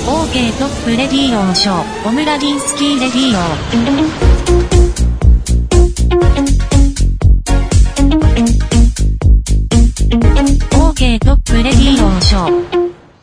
OK トップレディオショーオムラジンスキーレディオOK トップレディオショー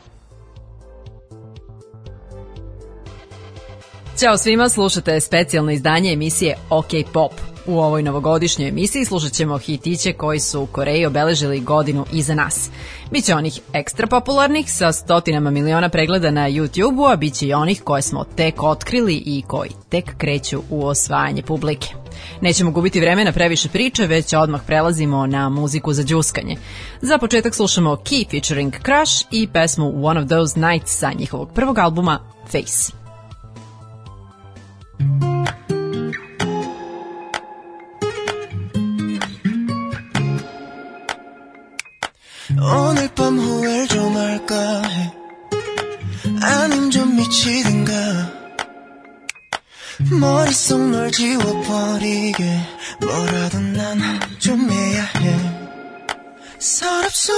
Ćao svima, slušate specijalno izdanje emisije OK Pop. U ovoj novogodišnjoj emisiji slušat ćemo hitiće koji su u Koreji obeležili godinu iza nas. Biće onih ekstra popularnih sa stotinama miliona pregleda na YouTube-u, a biće i onih koje smo tek otkrili i koji tek kreću u osvajanje publike. Nećemo gubiti vremena previše priče, već odmah prelazimo na muziku za đuskanje. Za početak slušamo Key featuring Crush i pesmu One of Those Nights sa njihovog prvog albuma Face. 오늘 밤 후회를 좀 할까 해 아님 좀 미치든가 머릿속 널 지워버리게 뭐라도 난 좀 해야 해 서랍 속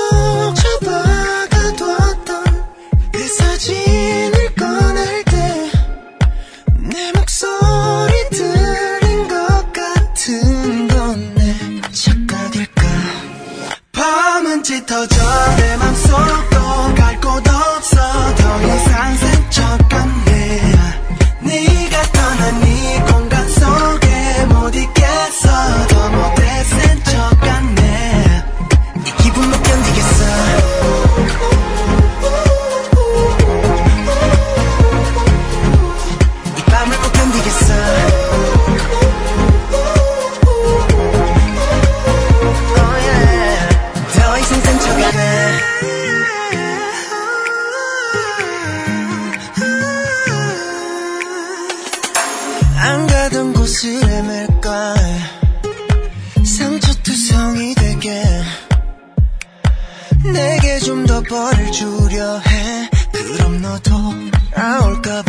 처박아뒀던 그 사진을 꺼낼 때 내 목소리 들린 것 같은 건 내 착각일까 밤은 짙어져 내 맘속도 갈 곳 없어 더 이상 센척같네 네가 떠난 이 공간 속에 못 있겠어 더 못해 센척같네 이 기분 못 견디겠어 이 밤을 못 견디겠어 안 가던 곳을 헤맬까 상처투성이 되게 내게 좀 더 벌을 주려 해 그럼 너도 돌아올까봐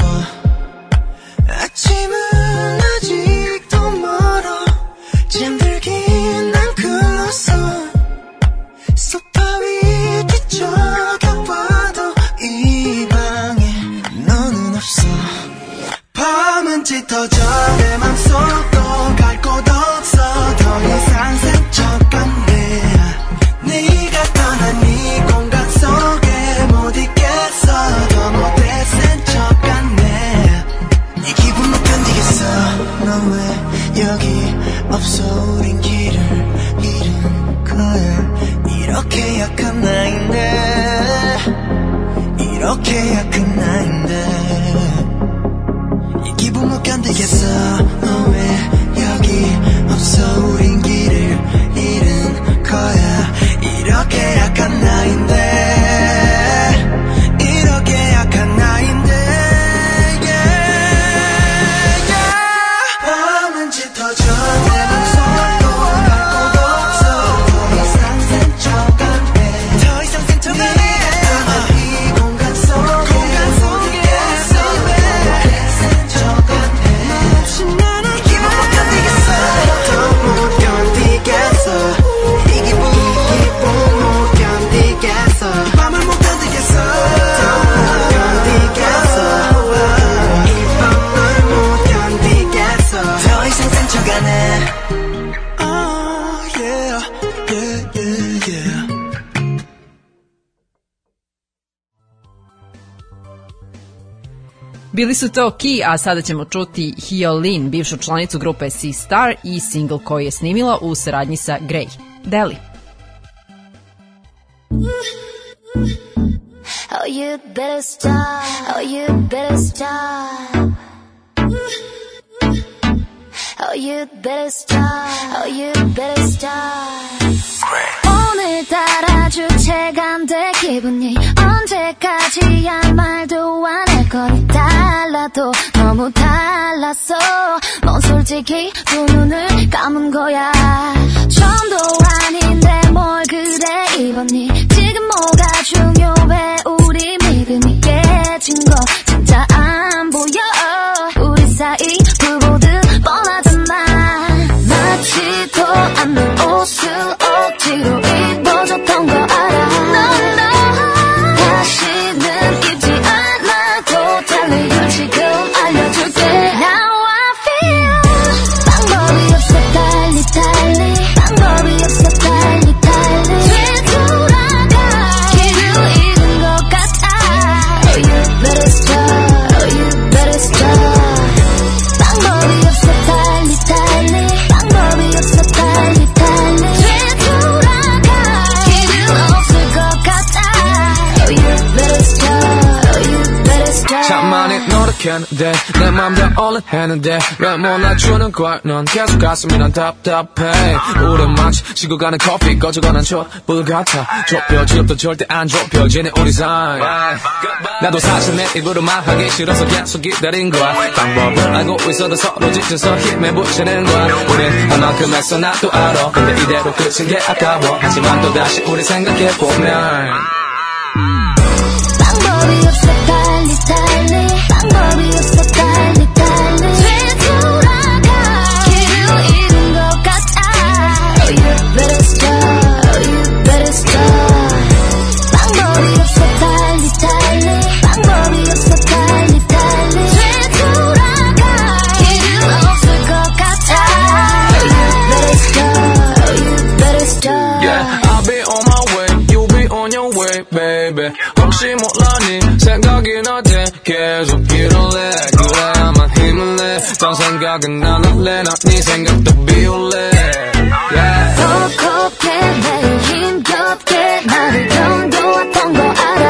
아침은 아직도 멀어 잠들긴 난 글렀어 소파 위 뒤척여봐도 이 방에 너는 없어 밤은 짙어져 내 맘속도 갈 곳 없어 더 이상 센척같네 네가 떠난 이 공간 속에 못 있겠어 더 못해 센척같네 이 기분 못 견디겠어 넌 왜 여기 없어 우린 길을 잃은 거야 이렇게 약한 나인데 이렇게 약한 나인데 기분 못 견디겠어 너 왜 여기 없어 우린 길을 잃은 거야 이렇게 약한 나인데 이렇게 약한 나인데 yeah, yeah. 밤은 짙어져 내 맘속도 갈 곳 없어 더 이상 센척같네 더 이상 센척같네 이 공간 속에 Bili su to Key, a sada ćemo čuti Hyolyn, bivšu članicu grupe C-Star i single koji je snimila u saradnji sa Grey. Deli. Oh, you better stop. Oh, you better stop. Oh, you better stop. Oh, you better stop. 오늘따라 주체가 안 돼 기분이 언제까지야 말도 안 할 거니 달라도 너무 달랐어 넌 솔직히 두 눈을 감은 거야 처음도 아닌데 뭘 그래 입었니 지금 뭐가 중요해 우리 믿음이 깨진 거 진짜 안 보여 우리 사이 불보듯 뻔하잖아 맞지도 않는 옷을 억지로 입어줬던 거 알아 no, no. 다시는 입지 않아도 온종일 노력했는데 내 맘대로 올려 했는데 왜 몰라주는 걸 넌 계속 가슴이 난 답답해 우린 마치 식어가는 커피 꺼져가는 촛불 같아 좁혀지도 절대 안 좁혀지네 우리 사이 나도 사실 내 입으로 말하기 싫어서 계속 기다린 거야 방법을 알고 있어도 서로 지쳐서 힘에 부치는 거야 우린 얼만큼 했어 나도 알아 근데 이대로 끝인 게 아까워 하지만 또다시 우리 생각해보면 방법이 없어 달리 달리 방법이 없어 달리 달리 되돌아가 길을 잃은 것 같아 Oh you better stop Oh you better stop 방법이 없어 달리 달리 방법이 없어 달리 달리 되돌아가 길은 없을 것 같아 Oh you better stop Oh you better stop Yeah, I'll be on my way, you'll be on your way, baby 혹시 몰라 네 생각이 날 때 계속 이럴래 그래야만 힘을 내 딴 생각은 안 할래 난 네 생각도 비울래 yeah. 더 곱게 매일 힘겹게 나를 견뎌왔던 거 알아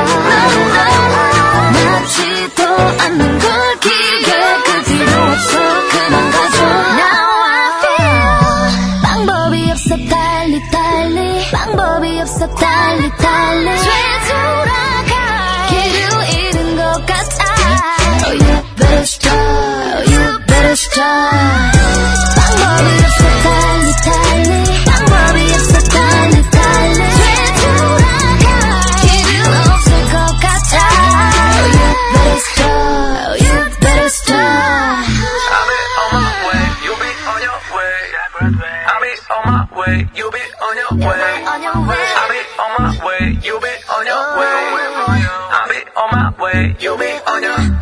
낫지도 않는 걸 기대 그 필요 없어 그만 가줘 Now I feel 방법이 없어 달리 달리 방법이 없어 달리 달리 되돌아가 길을 잃은 것 같아 Oh you better stop Oh you better stop 방법이 없어 달리 달리 방법이 없어 달리 달리 되돌아가 길은 없을 것 같아 Oh you better stop Oh you better stop I'll be on my way, you'll be on your way I'll be on my way, you'll be on your way on your way I'll be on my way, you'll be on your way I'll be on my way, you'll be on your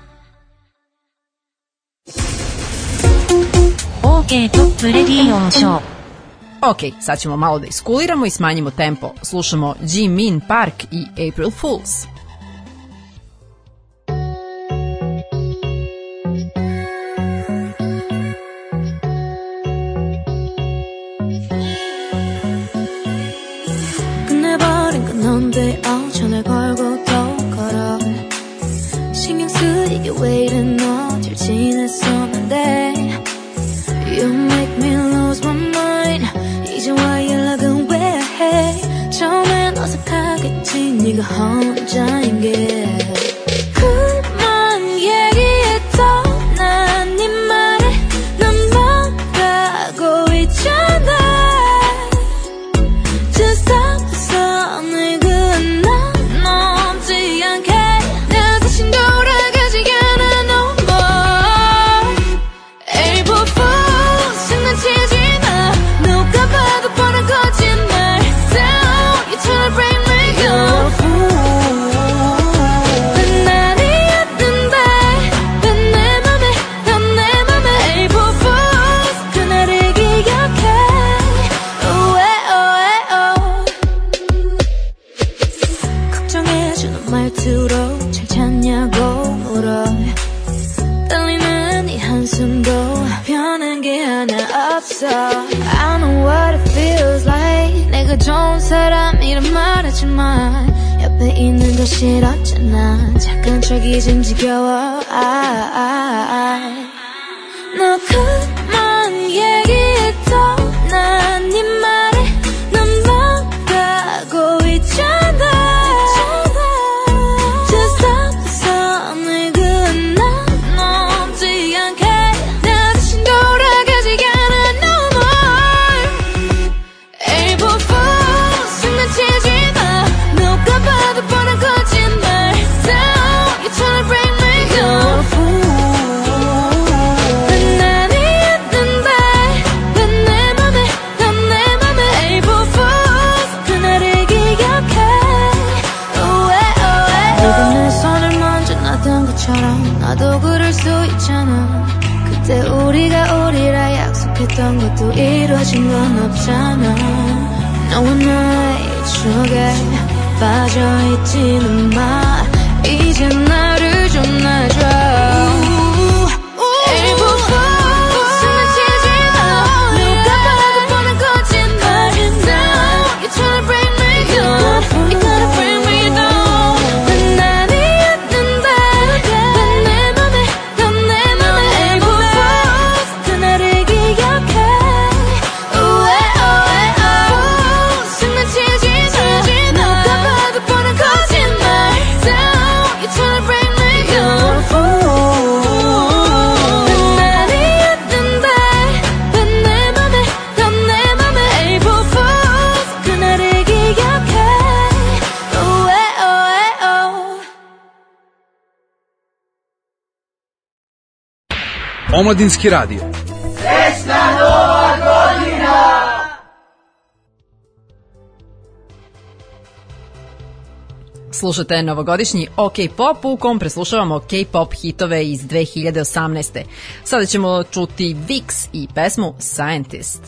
OK トップレディオンショー。 Ok, sad ćemo malo da iskuliramo i smanjimo tempo. Slušamo Jimin Park i April Fools. 끝내버린 건 넌데 전화 걸고 또 걸어 신경 쓰이게 왜 이래 너 잘 지냈었는데 You make me lose my mind 이제와 연락은 왜 해 처음엔 어색하겠지 네가 혼자인 게 그만 얘기했던 난 네 말에 넌 뭐라고 있잖아 Just stop the sun 그 난 넘지 않게 나 다신 돌아가지 않아 no more April Fools 장난치지 마 누가 봐도 뻔한 거짓말 So you try to break me You're a fool 난 아니었는데 왜 내 맘에 넌 내 맘에 April Fools 그날을 기억해 Oh 걱정해주는 말투로 잘 잤냐고 물어 떨리는 이 한숨도 변한 게 하나 없어 I know what it feels like 내가 좋은 사람이란 말하지만 옆에 있는 거 싫었잖아 잠깐 척이 좀 지겨워 너 그만 얘기했던 난 네 말에 넌 뭐라고 있잖아 Just stop the sun 그 난 넘지 않게 나 다신 돌아가지 않아 no more April Fools 장난치지 마 누가 봐도 뻔한 거짓말 So you try to break me You're a fool 난 아니었는데 왜 내 맘에 넌 내 맘에 April Fools 그날을 기억해 네가 내 손을 먼저 놨던 것처럼 나도 그럴 수 있잖아 그때 우리가 우리라 약속했던 것도 이루어진 건 없잖아 너와 나의 추억에 빠져있지는 마 이제 나를 좀 놔줘 April Fools 장난치지 마 누가 봐도 뻔한 거짓말 Now you try to break me down You gotta bring me down 난 아니었는데 왜 내 Omladinski radio. Srećna Nova godina! Slušate novogodišnji OK Pop u kom preslušavamo K-pop hitove iz 2018. Sada ćemo čuti VIX i pesmu Scientist.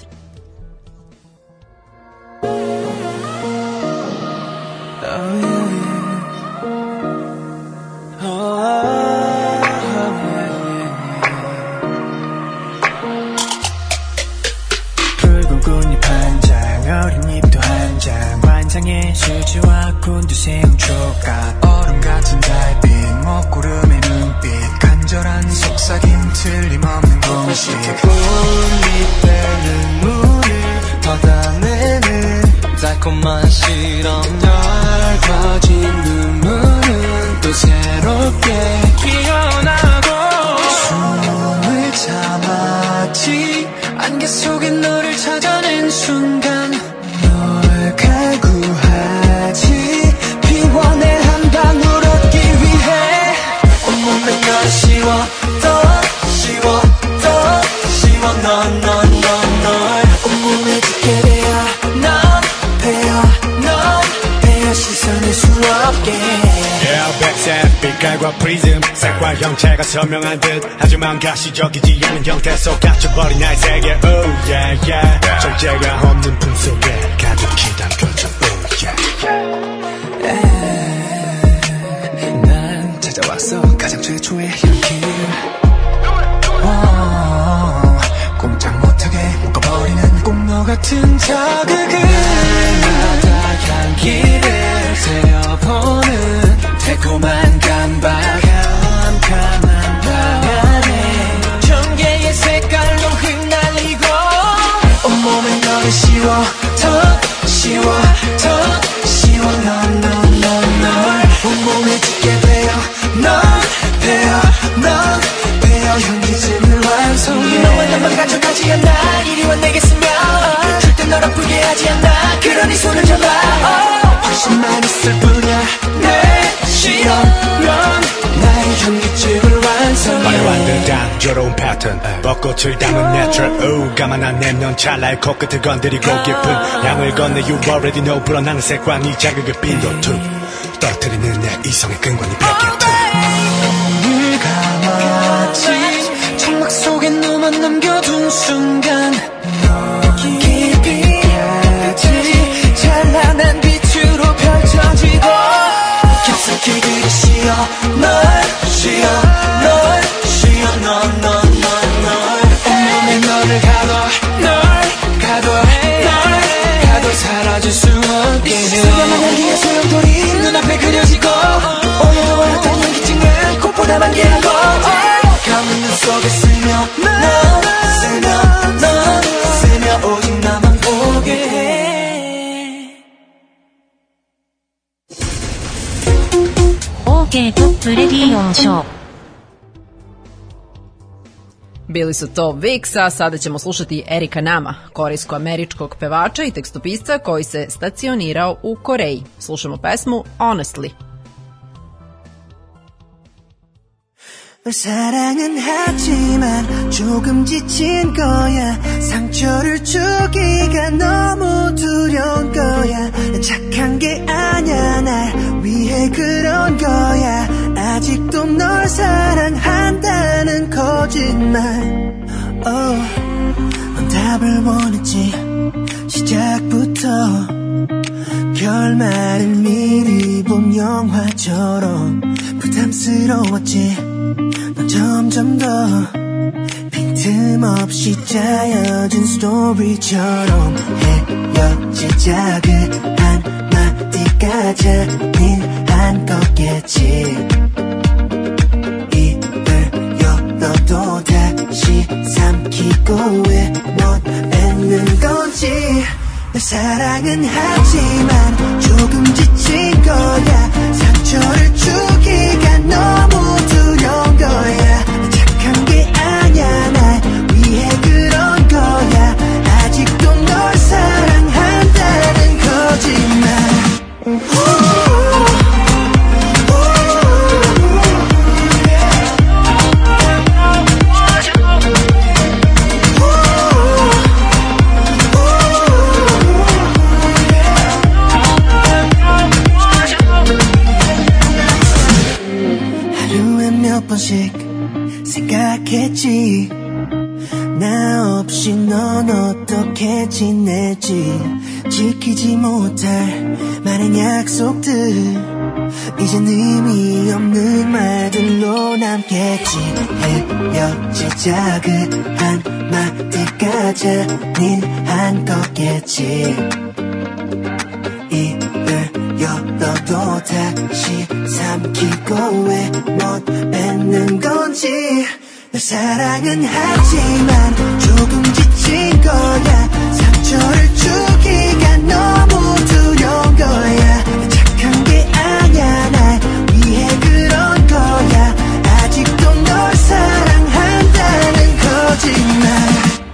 환상의 실지와 곤두세운 조각 얼음 같은 달빛 먹구름의 눈빛 간절한 속삭임 틀림없는 공식 꽃잎에 눈물을 걷어내는 달콤한 실험 얇아진 눈물은 또 새롭게 피어나고 숨을 참았지 안개 속에 너를 찾아낸 순간 널 갈구하지 피원의 한 방울 얻기 위해 온몸에 널 씌워 더 씌워 더 씌워 널 온몸에 짙게 되어 넌 베어 시선을 수 없게 백색 빛깔과 프리즘 색과 형체가 선명한 듯 하지만 가시적이지 않은 형태 속 갇혀버린 나의 세계 Oh yeah yeah 절제가 없는 품속에 가득히 담겨져 Oh yeah 난 찾아왔어 가장 최초의 향기 꼼짝 못하게 묶어버리는 꽃노 같은 자극을 날마다 향기를 새어보는 달콤한 깜박한 캄캄한 방 안에 경계의 색깔로 흩날리고 온몸에 너를 씌워 더 씌워 더 씌워 널 온몸에 짙게 되어 넌 베어 현기증을 완성해 너와 나만 가져가지 않아 이리와 내게 쓰며 절대 널 아프게 하지 않아 그러니 손을 잡아 훨씬 많이 있을 뿐이야 내 실험 넌 나의 현기증을 완성해 화려한 듯한 조로운 패턴 벚꽃을 담은 내추럴 가만한 내면 찰나의 코끝을 건드리고 깊은 향을 건네 You already know 불어나는 색과 네 자극을 빈도투 떨어뜨리는 내 이성의 끈관이 벽에 눈을 감았지 청막 속에 너만 남겨둔 순간 깊이 하지 찬란한 빛으로 펼쳐지고 깊숙이 그리 쉬어 널 온몸에 너를 가둬 사라질 수 없게 수많은 향기의 소용돌이 눈앞에 그려지고 오염했던 현기증을 꽃보다만 예하고 감은 눈 속에 스며 오직 나만 보게 해 OK Pop Radio Show. Bili su to VIX, a sada ćemo slušati Erika Nama, korejsko-američkog pevača i tekstopisca koji se stacionirao u Koreji. Slušamo pesmu Honestly. 사랑은 하지만 조금 지친 거야 상처를 주기가 너무 두려운 거야 착한 게 아냐 날 위해 그런 거야 아직도 널 사랑한다는 거짓말 넌 답을 원했지 시작부터 결말을 미리 본 영화처럼 부담스러웠지 넌 점점 더 빈틈없이 짜여진 스토리처럼 헤어지자 그 한마디가 잔인한 거겠지 입을 열어도 다시 삼키고 왜 넌 뱉는 건지 내 사랑은 하지만 조금 지친 거야 상처를 주기가 너무 두려운 거야 착한 게 아냐 날 위해 그런 거야 아직도 널 사랑한다는 거짓말 몇 번씩 생각했지 나 없이 넌 어떻게 지내지 지키지 못할 많은 약속들 이젠 의미 없는 말들로 남겠지 헤어지자 그 한마디가 잔인한 거겠지 입을 열어도 다시 삼키고 왜 못 뱉는 건지 널 사랑은 하지만 조금 지친 거야 상처를 주기가 너무 두려운 거야 착한 게 아냐 날 위해 그런 거야 아직도 널 사랑한다는 거짓말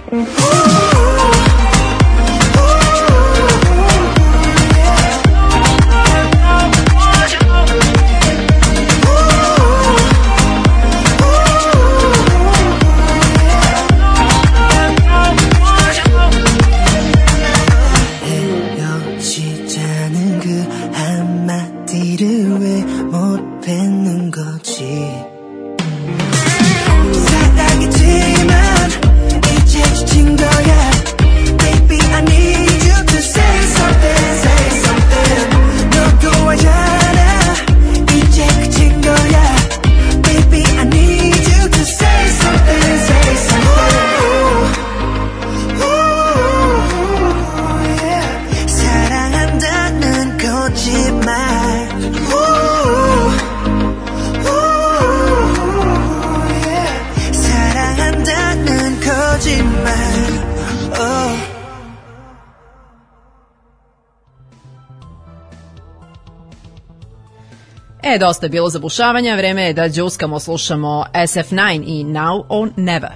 Dosta je bilo zabušavanja, vreme je da džuskamo, slušamo SF9 i Now or Never.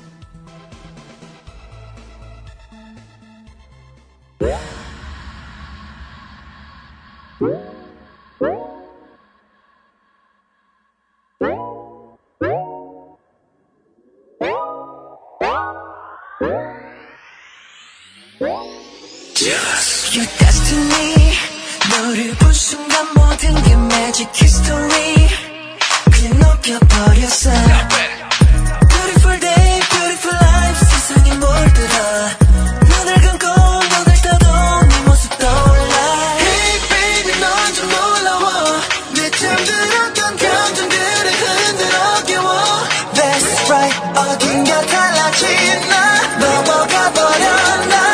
Your destiny 너를 본 순간 모든 게 magic history 그냥 녹여버렸어 Beautiful day, beautiful life 세상에 물들어 눈을 감고 눈을 떠도 네 모습 떠올라 Hey baby 넌 좀 놀라워 내 잠들었던 감정들을 흔들어 깨워 That's right 어딘가 달라진 나 넘어가 버렸나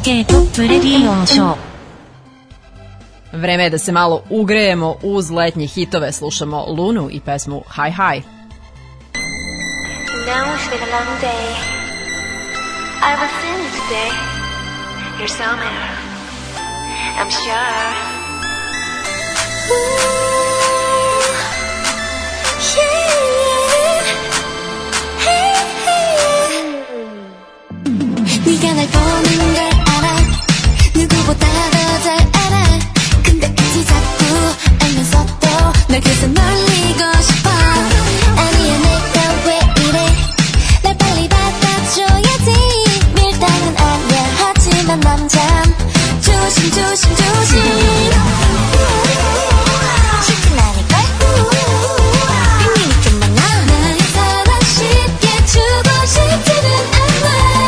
K-POP Radio Show. Vreme je da se malo ugrejemo uz letnje hitove. Slušamo Lunu i pesmu Hi Hi. Now it's been a long day. I will send you today. You're somewhere, I'm sure. Ooh, yeah. Hey, hey. 네가 날 보는 걸 알아. 누구보다 더 잘 알아. 근데 굳이 자꾸 알면서도 널 계속 놀리고 싶어. 아니야 내가 왜 이래. 날 빨리 받아줘야지. 밀당은 아니야 하지만 넌 참 조심 조심 조심. 쉽진 않을걸. 빙빙이 좀 많아. 나의 사랑 쉽게 주고 싶지는 않아.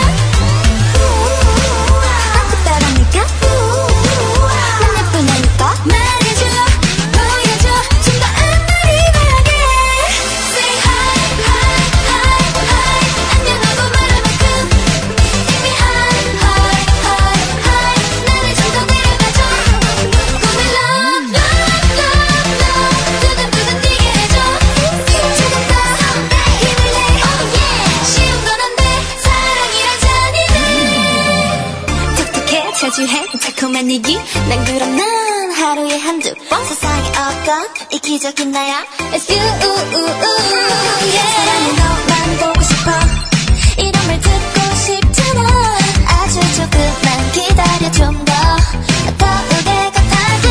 아깝다라니까. 난 예쁘다니까. 말해줘 보여줘 좀 더 안달이하게. Say hi hi hi hi. 안녕하고 말할 만큼 이미 hi hi hi hi. 나를 좀 더 데려가줘. 꿈을 love love love love. 두근두근 뛰게 해줘. 조금 더 힘을 내. Oh yeah. 쉬운 건 안돼. 사랑이란 잔인해. 똑똑해 자주해 달콤한 얘기. 난 그럼 난 하루에 한두 번. 세상에 없던 이기적인 나야. It's you. Yeah. 사랑은 너만 보고 싶어. 이런 말 듣고 싶잖아. 아주 조금만 기다려 좀 더 떠오르게 같아진.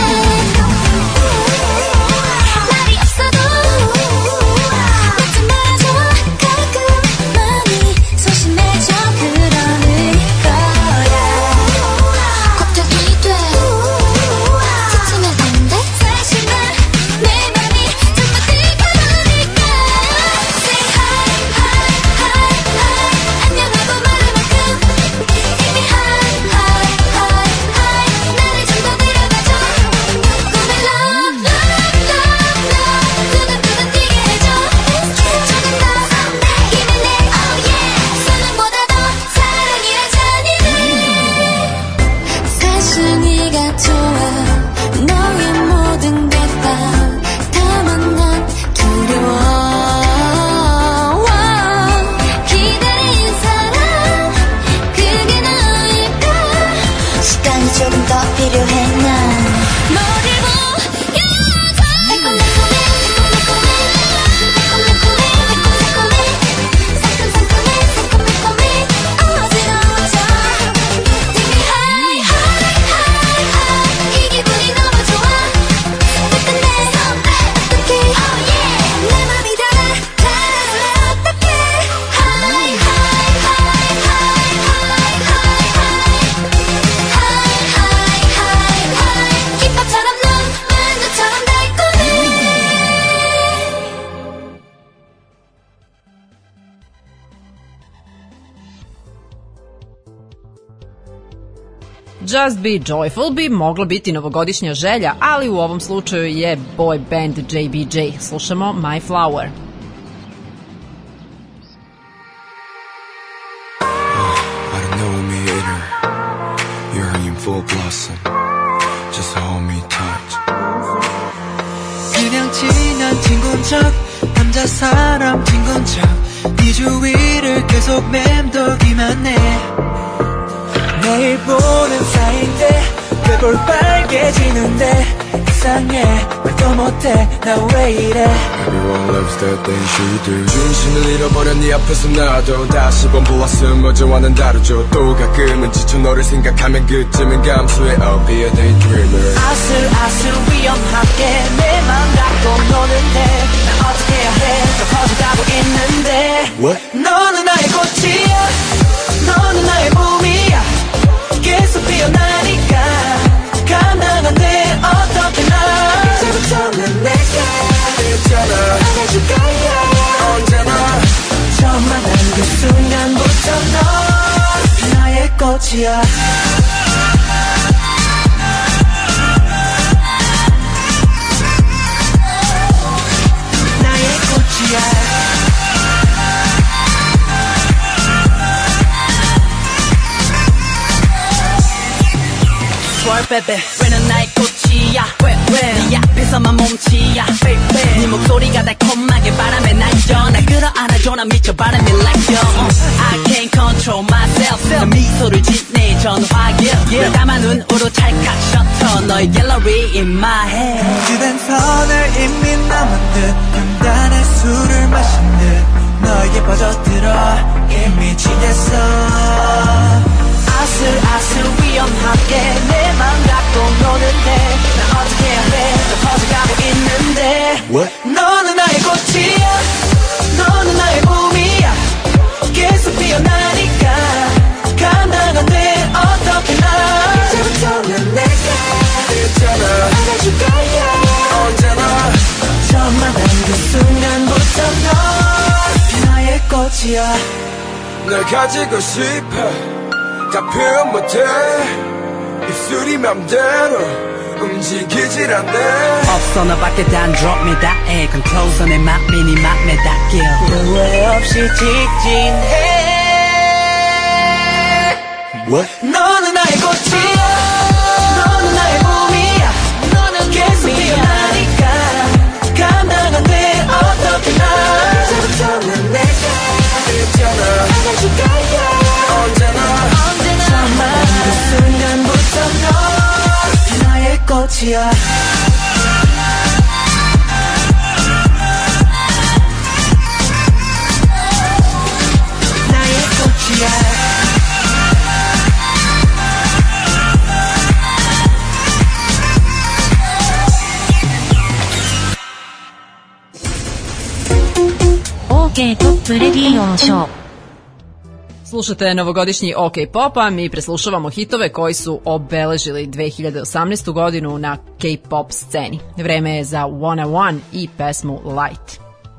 말이 없어도 나 좀 말아줘. 가끔 많이 소심해져 그러는 거야. 걱정이 돼. 지치면 안 돼. 사실 난 내 맘이 전부 뜨거우니까. Say hi hi hi hi. 안녕하고 말할 만큼 이미 hi hi hi hi. 나를 좀 더 데려가줘. 꿈을 love love love love. 두근두근 뛰게 해줘. 조금 더 힘을 내. Oh yeah. 수능보다 더 사랑이란 잔인해. 사실 네가 좋아. 너의 모든 게 다만 난 두려워. 기다린 사랑 그게 너일까. 시간이 조금 더 필요해 난. 너를 보여줘. 달콤달콤해 달콤달콤해. 달콤달콤해 달콤달콤해. 상큼상큼해 상큼달콤해. 어지러워져. Take me high high high high. 이 기분이 너무 좋아. 끝끝내서 어떡해. Oh yeah. 내 맘이 다 어떡해. High high high high high high high high high. 김밥처럼 넌 만두처럼 달콤해. Just Be Joyful bi mogla biti novogodišnja želja, ali u ovom slučaju je boy band JBJ. Slušamo My Flower. 아름다움이 이를 You're in full blossom Just hold me tight 그냥 친한 친구인 척 남자 사람 친구인 척네 주위를 계속 맴돌기만 해 매일 보는 사이인데 뇌볼 빨개지는데 이상해 말도 못해 나 왜 이래 Everyone loves the things you do 중심을 잃어버려 네 앞에서 나도 다시 번 보았음 어제와는 다르죠 또 가끔은 지쳐 너를 생각하면 그쯤은 감수해 I'll be a daydreamer 아슬아슬 위험하게 내 맘 갖고 노는데 나 어떻게 해야 해 더 커져가고 있는데 What? 너는 나의 꽃이야 너는 나의 봄이야 계속 피어나니까 감당 안 돼 어떻게 나 이제부터는 내가 있잖아 안아줄 거야 언제나 처음 만난 그 순간부터 너 나의 꽃이야 나의 꽃이야 baby 왜는 나의 꽃이야 네 앞에서만 몸치야 네 목소리가 달콤하게 바람에 날려 날 끌어안아줘 난 미쳐 바람이 like you I can't control myself 난 미소를 짓네 전화길 널 담아 눈으로 찰칵 셔터 너의 갤러리 in my head 주된 선을 이미 넘은 듯 간단한 술을 마신 듯 너에게 빠져들어 이미 취했어 아슬아슬 위험하게 내 맘 갖고 노는데 난 어떻게 해야 돼 또 퍼져가고 있는데 What? 너는 나의 꽃이야 너는 나의 봄이야 계속 피어나니까 감당 안 돼 어떻게 나 이제부터는 내가 있잖아 안아줄 거야 언제나 처음 만난 그 순간부터 너 나의 꽃이야 널 가지고 싶어 다 표현 못해 입술이 맘대로 움직이질 않네 없어 너밖에 단 drop me that egg Come closer 내 맘이 네 맘에 닿길 후회 없이 직진해 What? 너는 나의 꽃이야 너는 나의 봄이야 너는 계속 피어나니까 감당 안 돼 어떻게 나 이제부터는 내가 있잖아 안아줄 거야 언제나 처음 만난 그 순간부터 너 나의 꽃이야 나의 꽃이야 OK-POP レディオショー。 Slušate novogodišnji OK Pop, a mi preslušavamo hitove koji su obeležili 2018. godinu na K-pop sceni. Vreme je za Wanna One i pesmu Light.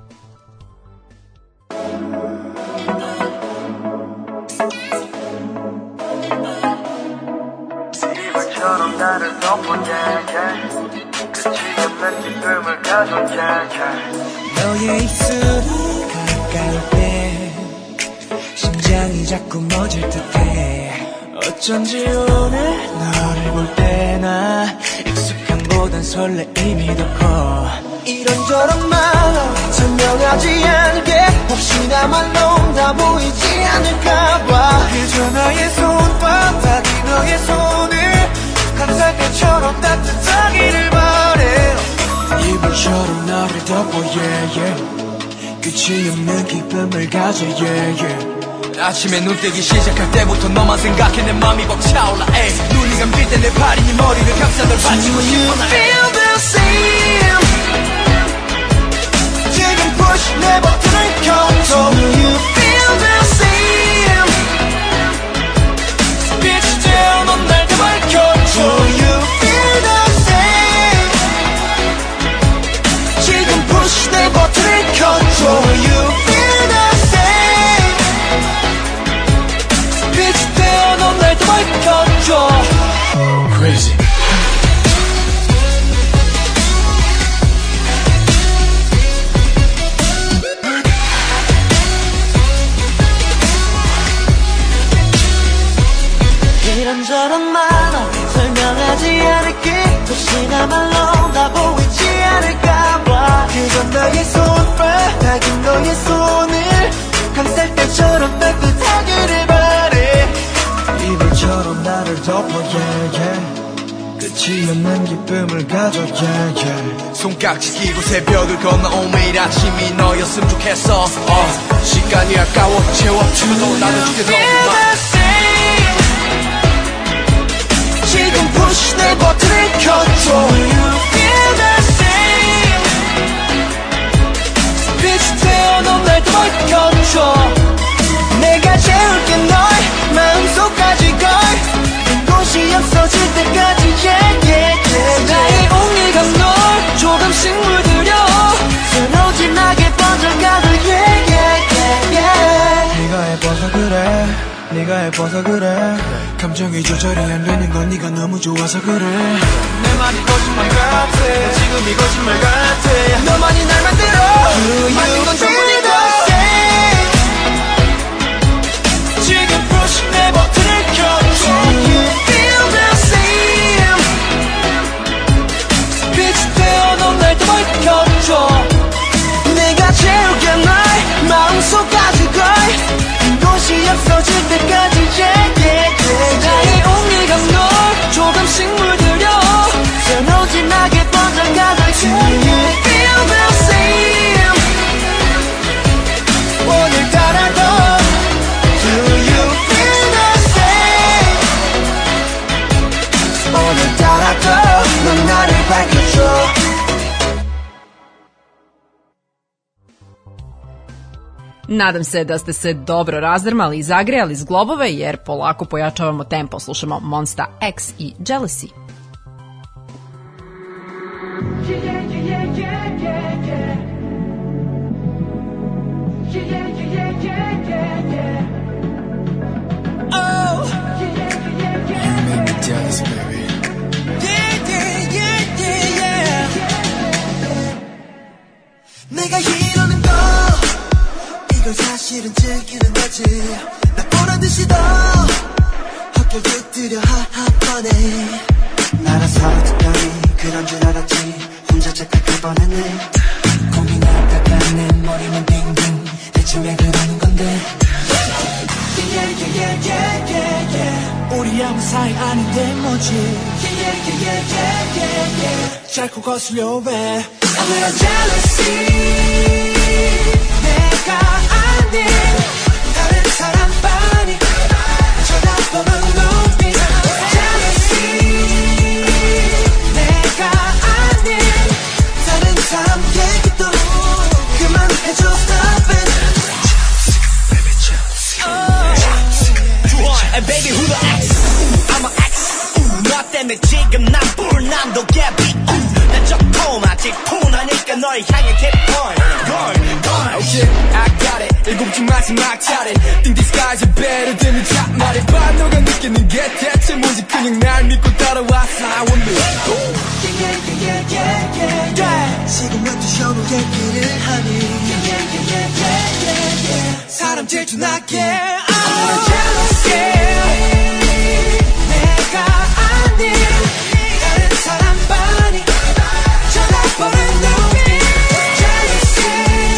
처럼 나를 덮어 끝이 없는 기쁨을 가져 너의 입술이 가까울 때 심장이 자꾸 멎을 듯해 어쩐지 오늘 너를 볼 때나 익숙함보단 설레임이 더 커 이런저런 말로 설명하지 않게 혹시나 말로 다 보이지 않을까봐 그저 너의 손바닥이 너의 손을 항상 때처럼 따뜻하기를 바래 이불처럼 너를 덮어 yeah, yeah. 끝이 없는 기쁨을 가져 yeah, yeah. 아침에 눈 뜨기 시작할 때부터 너만 생각해 내 맘이 벅차올라 에이. 눈이 감길 때 내 팔이 네 머리를 감싸 널 받치고 싶어 나 feel the same 지금 push 내 버튼을 켜줘 Do you feel the same 빛이 되어 넌 날 더 밝혀줘 Do you feel the same 지금 push 내 버튼을 켜줘 Do you feel the same 빛이 되어 넌 날 더 밝혀줘 Crazy 이런저런 말로 설명하지 않을게 혹시나 말로 다 보이지 않을까봐 그건 너의 손바닥인 너의 손을 감쌀 때처럼 따뜻하기를 바래 이불처럼 나를 덮어 yeah, yeah. 끝이 없는 기쁨을 가져 yeah, yeah. 손깍지 끼고 새벽을 건너온 매일 아침이 너였으면 좋겠어 시간이 아까워 채워주도 나는 죽게 너무 지금 push 내 버튼을 켜줘 You feel the same 빛이 되어 넌 날 더 밝혀줘 내가 채울게 널 마음속까지 걸 곳이 없어질 때까지 yeah, yeah, yeah. 나의 온기가 널 조금씩 물들여 서로 진하게 번져가도 yeah, yeah, yeah, yeah. 네가 예뻐서 그래 네가 예뻐서 그래 감정이 조절이 안 되는 건 네가 너무 좋아서 그래 내 말이 거짓말 같아 지금이 거짓말 같아 너만이 날 만들어 만든 건 전부니까 지금 push 내 버튼을 켜줘 Do you feel the same Nadam se da ste se dobro razdrmali i zagrejali zglobove jer polako pojačavamo tempo. Slušamo Monsta X i Jealousy. 내가 이러는 거 이걸 사실은 즐기는 거지 나 보란 듯이 더 헛길 깃들여 하하번에 나라 서로 특별히 그런 줄 알았지 혼자 착각할 뻔했네 고민하다가 내 머리만 빙빙 대체 왜 그러는 건데 우리 아무 사이 아닌데 뭐지 자꾸 거슬려 왜 I'm a jealousy 내가 아닌 다른 사람 빤히 쳐다보는 눈빛 Jealousy 내가 아닌 다른 사람 얘기도 그만해줘 Stop it Jealousy And baby who the X I'm a X 너 때문에 지금 난 불난도 개비 난 조금 아직 푸나니까 널 향해 keep going Oh shit, I got it 일곱째 마지막 차례 Think this guy's a better than the top 말해 봐 너가 느끼는 게 대체 뭔지 그냥 날 믿고 따라와 Fly with me 지금부터 서로 얘기를 하니 사람 질투나게 I'm a jealousy 내가 아닌 다른 사람 빤히 쳐다보는 눈빛 Jealousy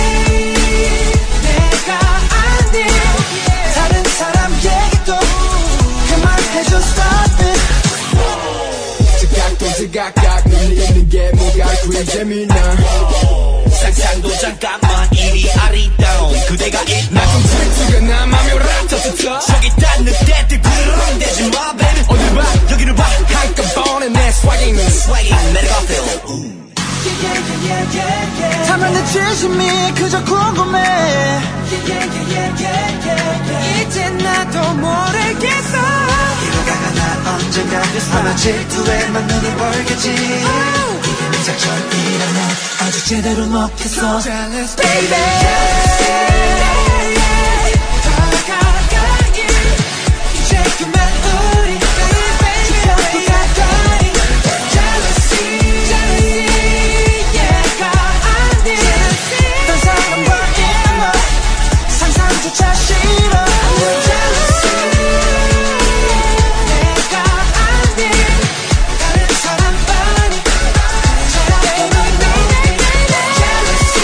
내가 아닌 다른 사람 얘기도 그만해줘 Stop it 지각도 지각각 눈이 있는 게 뭐가 그리 재미나 상상도 잠깐만 이리 아리따운 그대가 나좀 질투가 나 맘이 라타타타 저기 있다는 때들 구르렁대지 마 baby 어딜 봐 여기를 봐 한꺼번에 내 swaging은 swaging 내려가 feel 다만 내 진심이 그저 궁금해 이제 나도 모르겠어 이러다가 나 언젠가 아마 질투에만 눈을 벌겠지 이게 작전이라면 아직 제대로 먹혔어 Jealous baby 더 가까이 이제 그만 우리 지겹고 가까이 Jealousy 얘가 아닌 딴 사람과의 너 상상조차 싫어 Jealousy 내가 아닌 다른 사람 빤히 쳐다보는 눈빛 Jealousy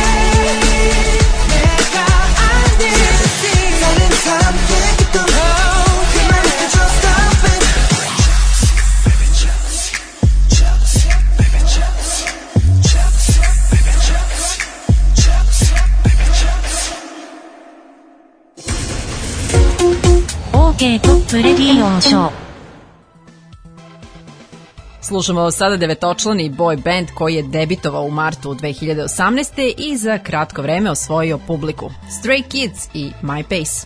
내가 아닌 다른 사람 얘기도 그만해줘 Stop it Jealousy baby jealousy Jealousy baby jealousy Jealousy baby jealousy OK ポップレディオンショー。 Slušamo sada devetočlani boy band koji je debitovao u martu 2018. i za kratko vreme osvojio publiku. Stray Kids i My Pace.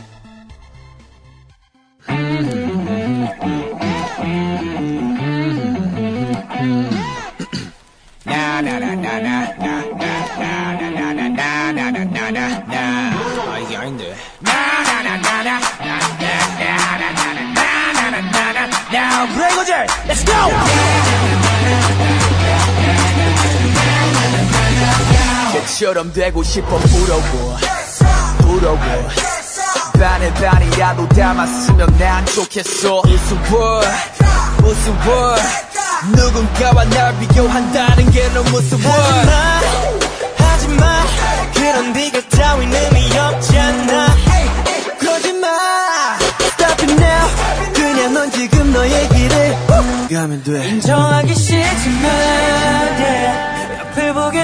이게 아닌데 Now 브레이거즈 Let's go 걔처럼 되고 싶어 부러워 반에 반이라도 담았으면 난 좋겠어 우스워 누군가와 날 비교한다는 게 너무 무서워 하지마 그런 네가 따윈 의미 없잖아 그러지마 Stop it now 그냥 넌 지금 너의 길을 가면 돼 인정하기 싫지만 yeah, 옆을 보게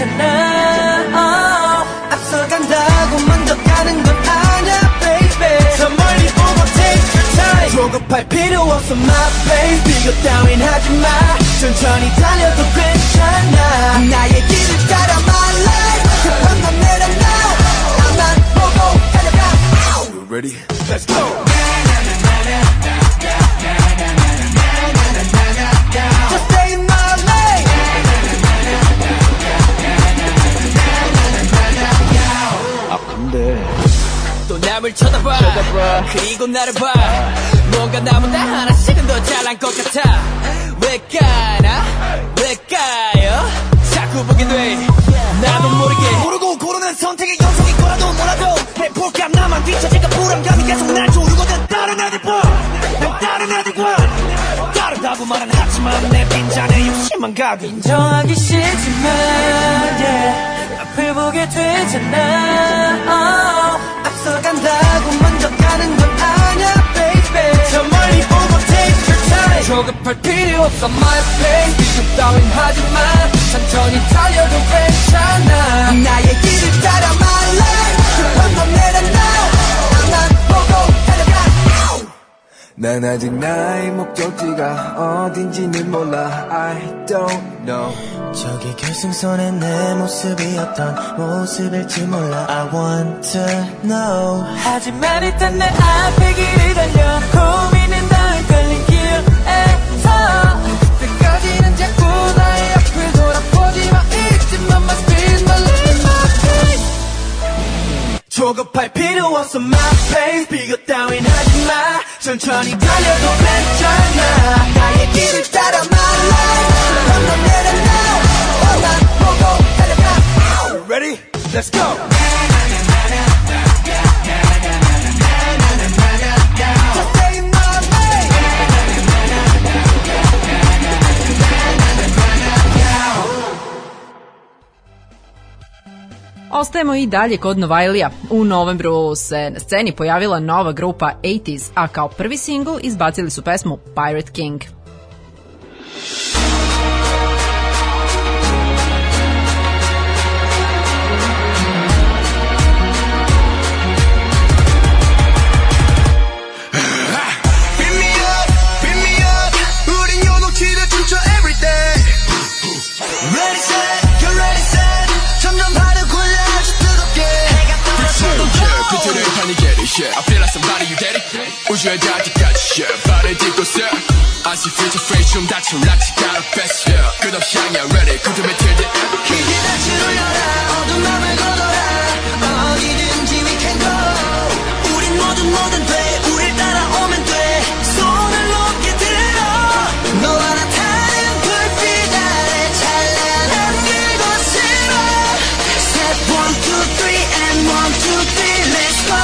되잖아 앞서간다고 먼저 가는 건 아냐 baby 더 멀리 보고 take your time 조급할 필요 없어 my baby 비교 따윈 하지마 천천히 달려도 괜찮아 나의 길을 따라 my life 급한 건 내려놔 I'm let's go. Just stay in my lane. 아 근데 또 남을 쳐다봐 그리고 나를 봐 뭔가 나보다 하나씩은 더 잘난 것 같아 왜 까나 왜 까요 자꾸 보게 돼 나도 모르고 고르는 선택의 연속인 거라도 몰라도 해볼까 나만 뒤처질까 불안감이 계속 날 조르거든 다른 애들과 난 다른 애들과 다르다고 말은 하지만 내 빈잔에 욕심만 가득 인정하기 싫지만 yeah, 앞을 보게 되잖아 앞서간다고 먼저 가는 건 아냐 baby 저 멀리 보고 take your time 조급할 필요 없어 my pace 비교 따윈 하지마 천천히 달려도 괜찮아 나의 길을 따라 my life 급한 건 내려놔 나만 보고 달려가 난 아직 나의 목적지가 어딘지는 몰라 I don't know 저기 결승선에 내 모습이 어떤 모습일지 몰라 I want to know 하지만 일단 내 앞에 길을 달려 고민은 다 헷갈린 길에서 그때까지는 자꾸 나의 앞을 돌아보지마 잊지만 my speed my life my pace 조급할 필요 없어 my pace 비교 따윈 하지마 천천히 달려도 괜찮아 나의 길을 따라 my life 한번 내려놔 너만 보고 달려가 Ready? Let's go! Just stay in my lane Ostajemo i dalje kod Novajlija. U novembru se na sceni pojavila nova grupa 80s, a kao prvi singl izbacili su pesmu Pirate King. I feel like somebody you get it 우주에 닿을 때까지 발을 딛고 서 I see future face 좀 다쳐락지 가라 best 끝없이 향해 ready 그들의 till the end 이제 다시 올려라 어두운 맘을 걷어라 어디든지 we can go 우린 뭐든 돼 우릴 따라오면 돼 손을 높게 들어 너와 나 타는 불빛 아래 찬란한 그곳으로 Step 1, 2, 3 and 1, 2, 3 let's go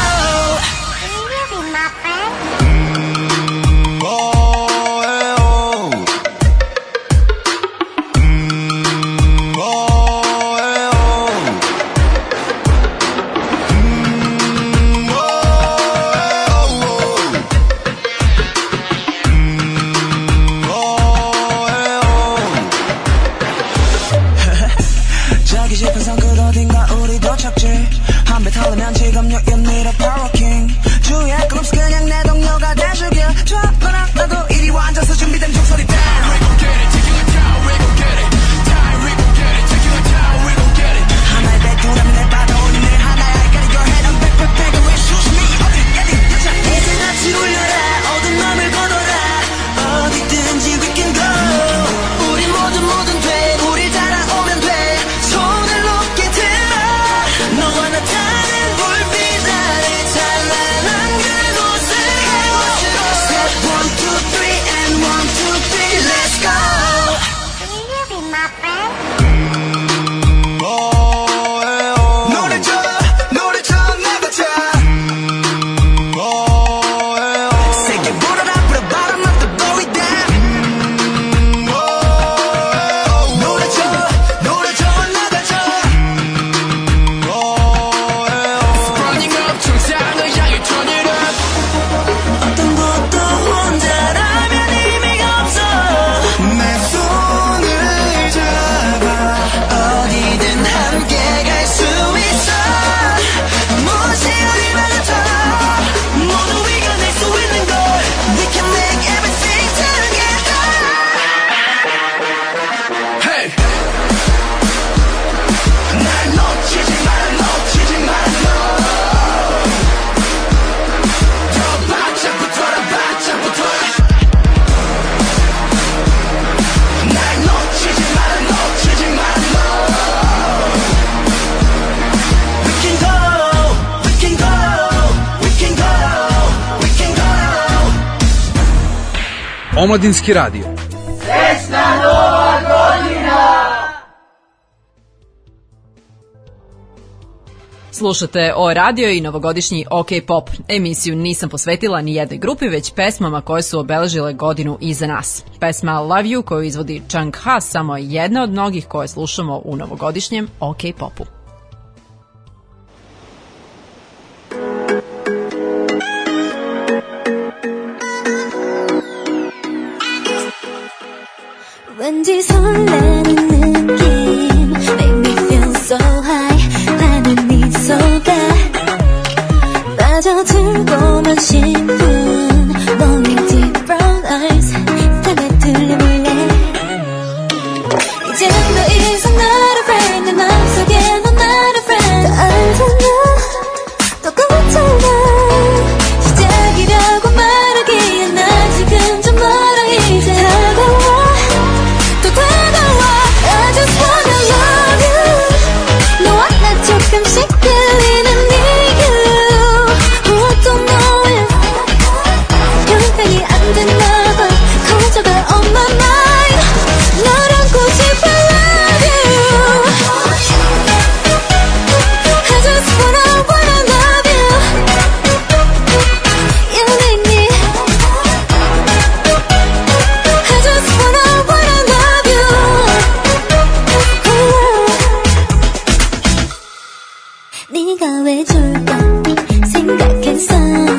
자기 싶은 산 끝 어딘가 우리 도착지 한 배 타려면 지금 you need a power king 주위에 건 없어 그냥 내 동료가 돼주길 좋아 너랑 나도 이리 와 앉아서 준비된 종소리 다 We gon' get it, take you like town, we gon' get it Time, we gon' get it, take you like town, we gon' get it 하나의 백두라면 내 바다 오늘 늘 하나야 I gotta go ahead I'm back, back, back 왜 조심히 어디까지 가자 이제 같이 올려라 어두운 맘을 걷어라 어디든지 we can go 우린 뭐든 돼 우릴 따라오면 돼 손을 높게 들어 너와 나 타는 불빛 아래 Omladinski radio. Srećna Nova godina! Slušate O radio i novogodišnji OK Pop. Emisiju nisam posvetila ni jednoj grupi, već pesmama koje su obeležile godinu iza nas. Pesma Love You koju izvodi Chang Ha samo je jedna od mnogih koje slušamo u novogodišnjem OK Popu. 왠지 설레는 느낌 Make me feel so high 나는 네 속에 빠져들고만 싶은 너의 deep brown eyes 다 들려볼래 이젠 더 이상 not a friend 내 맘속에 넌 not a friend 다 알잖아 똑같잖아 시작이라고 말하기엔 난 지금 좀 멀어 이제 다가와 I just wanna love you 너와 나 조금씩 들리는 이유 Oh don't know it 형편이 안 됐나봐 걱정가 on my mind 널 안고 싶어 love you I just wanna love you You make me I just wanna love you 네가 왜 좋을까 생각했어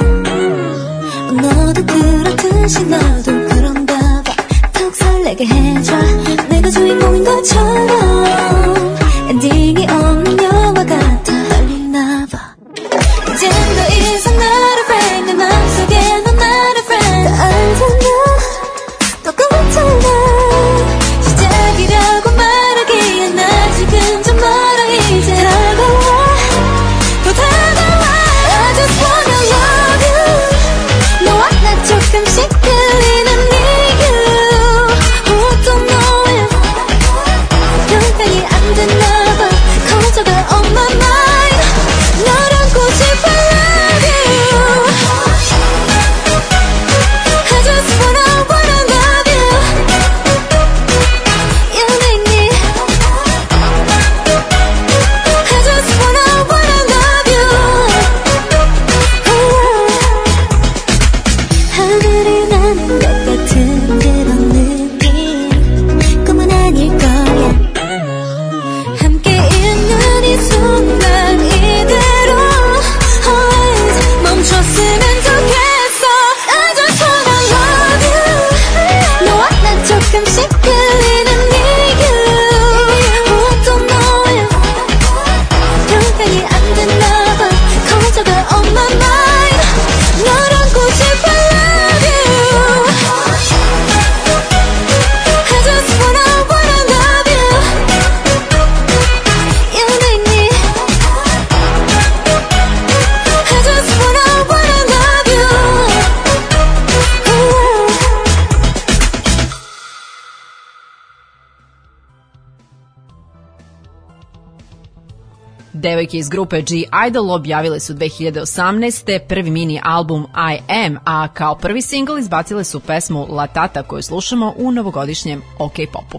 너도 그렇듯이 나도 그런가 봐 턱 설레게 해줘 내가 주인공인 것처럼 엔딩이 없는 영화 같아 떨리나 봐 이젠 더 이상 not a friend 내 맘속에 넌 not a friend 다 알잖아 똑같잖아 시작이라고 말하기엔 나 지금 좀 멀어 이제 다가와 I just wanna love you 너와 나 조금씩 들리는 이유 Oh don't know it 형편이 안 됐나봐 걱정가 on my mind 널 안고 싶어 love you I just wanna love you You make me I just wanna love you 하늘이 나는 것 같은 그런 느낌 꿈은 아닐 거야 함께 있는 이 순간 이대로 always 멈췄으면 좋겠어 I just wanna love you 너와 나 조금씩 들리는 이유 Oh don't know it 형편이 안 됐나봐 걱정가 on my mind 널 안고 싶어 love you I just wanna love you You make me I just wanna love you Devojke iz grupe G-Idol objavile su 2018. prvi mini album I Am, a kao prvi singl izbacile su pesmu La Tata koju slušamo u novogodišnjem OK Popu.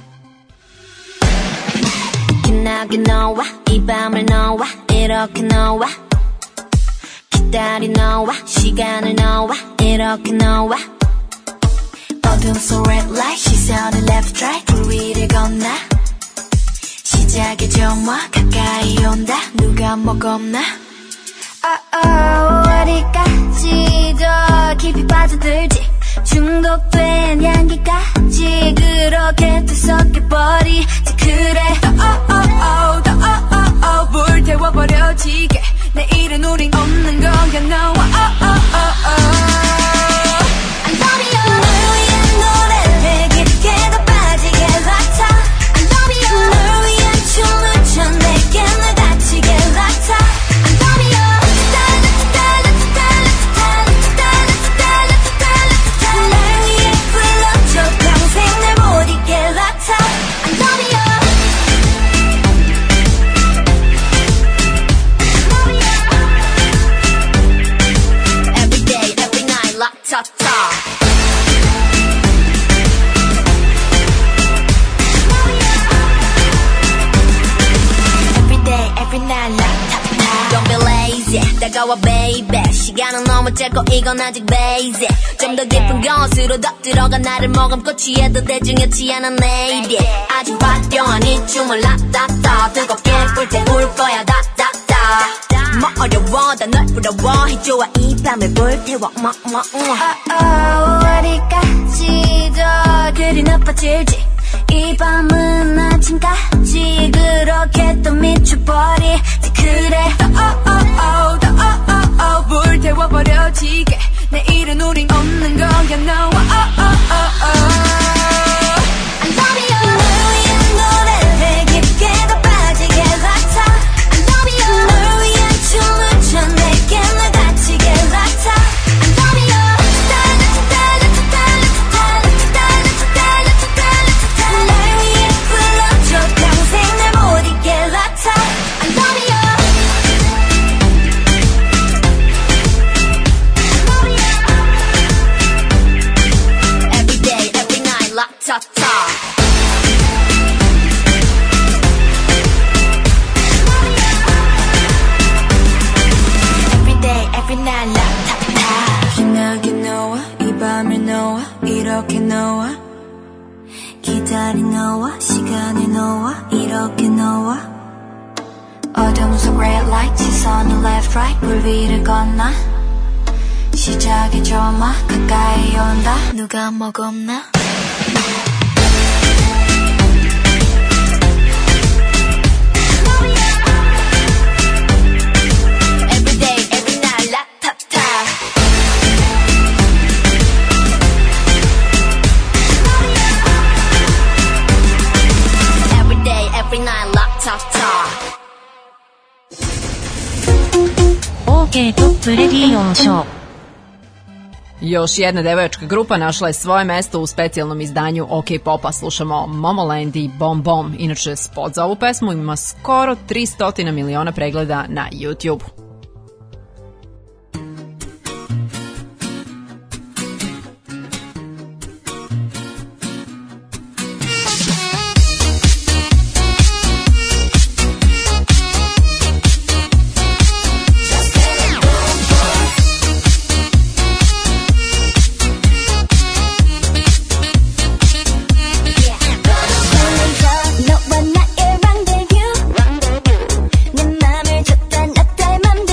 빛나게 너와 이 밤을 너와 이렇게 너와 기다린 너와 시간을 너와 이렇게 너와 어둠 속 red light 시선을 left right 불 위를 건너 시작의 정화 가까이 온다 누가 먹었나 어디까지 더 깊이 빠져들지 중독된 향기까지 그렇게 뒤섞여버리지 그래 불태워버려지게 내일은 우린 없는 거야 너와 I love you 널 위한 노래를 깊게 더 빠지게 락타 I love you 널 위한 춤을 춰 내게 날 다치게 락타 I love you 날 위해 불러줘 평생 날 못 잊게 락타 I love you 다가와 baby 시간은 너무 짧고 이건 아직 basic 좀 더 깊은 것으로 더 들어가 나를 머금고 취해도 대중이었지 않은 lady 아주 화려한 이 춤을 라따따 뜨겁게 불태울 거야 다다다 뭐 어려워 다 널 부러워 해줘와 이 밤을 불태워 어디까지 더 그리 나빠질지 이 밤은 아침까지 그렇게 또 미쳐버리지 그래 더 불태워버려지게 내일은 우린 없는 거야 no I love you 널 위한 노래를 깊게 더 빠지게 같아 I love you 널 위한 춤을 춰 내게 널 다치게 같아 I love you 널 위해 불러줘 평생 날 못 잊게 같아 I love you Every day, every night, la-ta-ta Every day, every night, la-ta-ta 빛나게 너와 이 밤을 너와 이렇게 너와 기다린 너와 시간을 너와 이렇게 너와 어둠 속 red light 시선은 left right 물 위를 건너 시작의 조마 가까이 온다 누가 먹었나 Every day, every night, la-ta-ta Every day, every night, la-ta-ta OK トップレディオンショー。 Još jedna devojačka grupa našla je svoje mesto u specijalnom izdanju OK Popa. Slušamo Momoland i Bom Bom. Inače, spot za ovu pesmu ima skoro 300 miliona pregleda na YouTube. 너와 나의 rendezvous 내 맘을 줬다 놨다 맘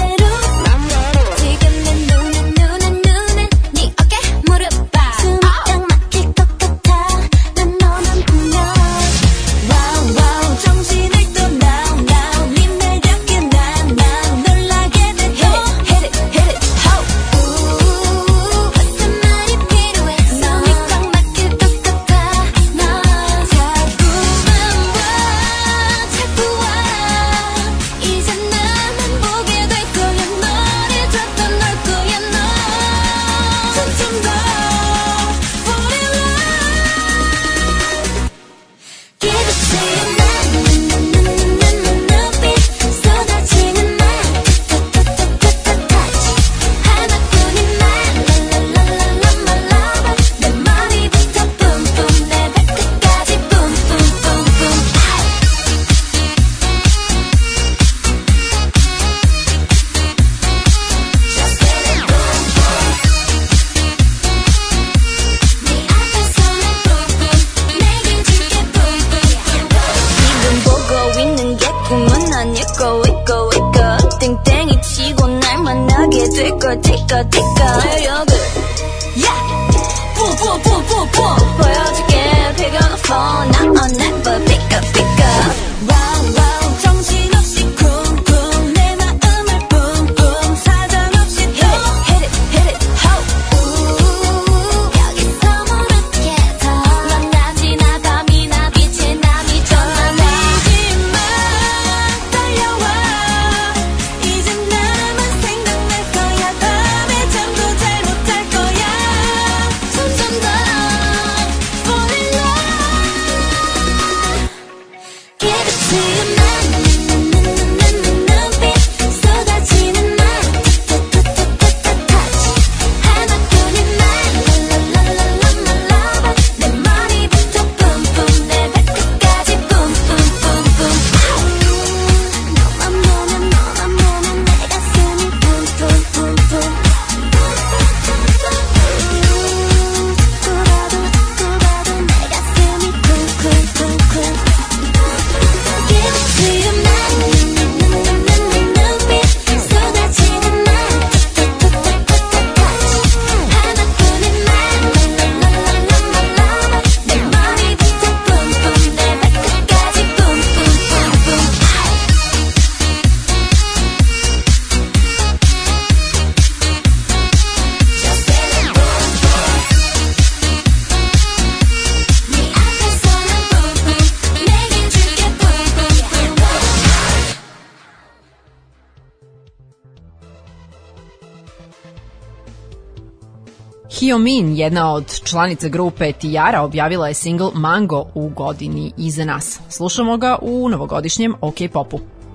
Hyomin, jedna od članica grupe Tiara, objavila je singl Mango u godini iza nas. Slušamo ga u novogodišnjem OK Popu.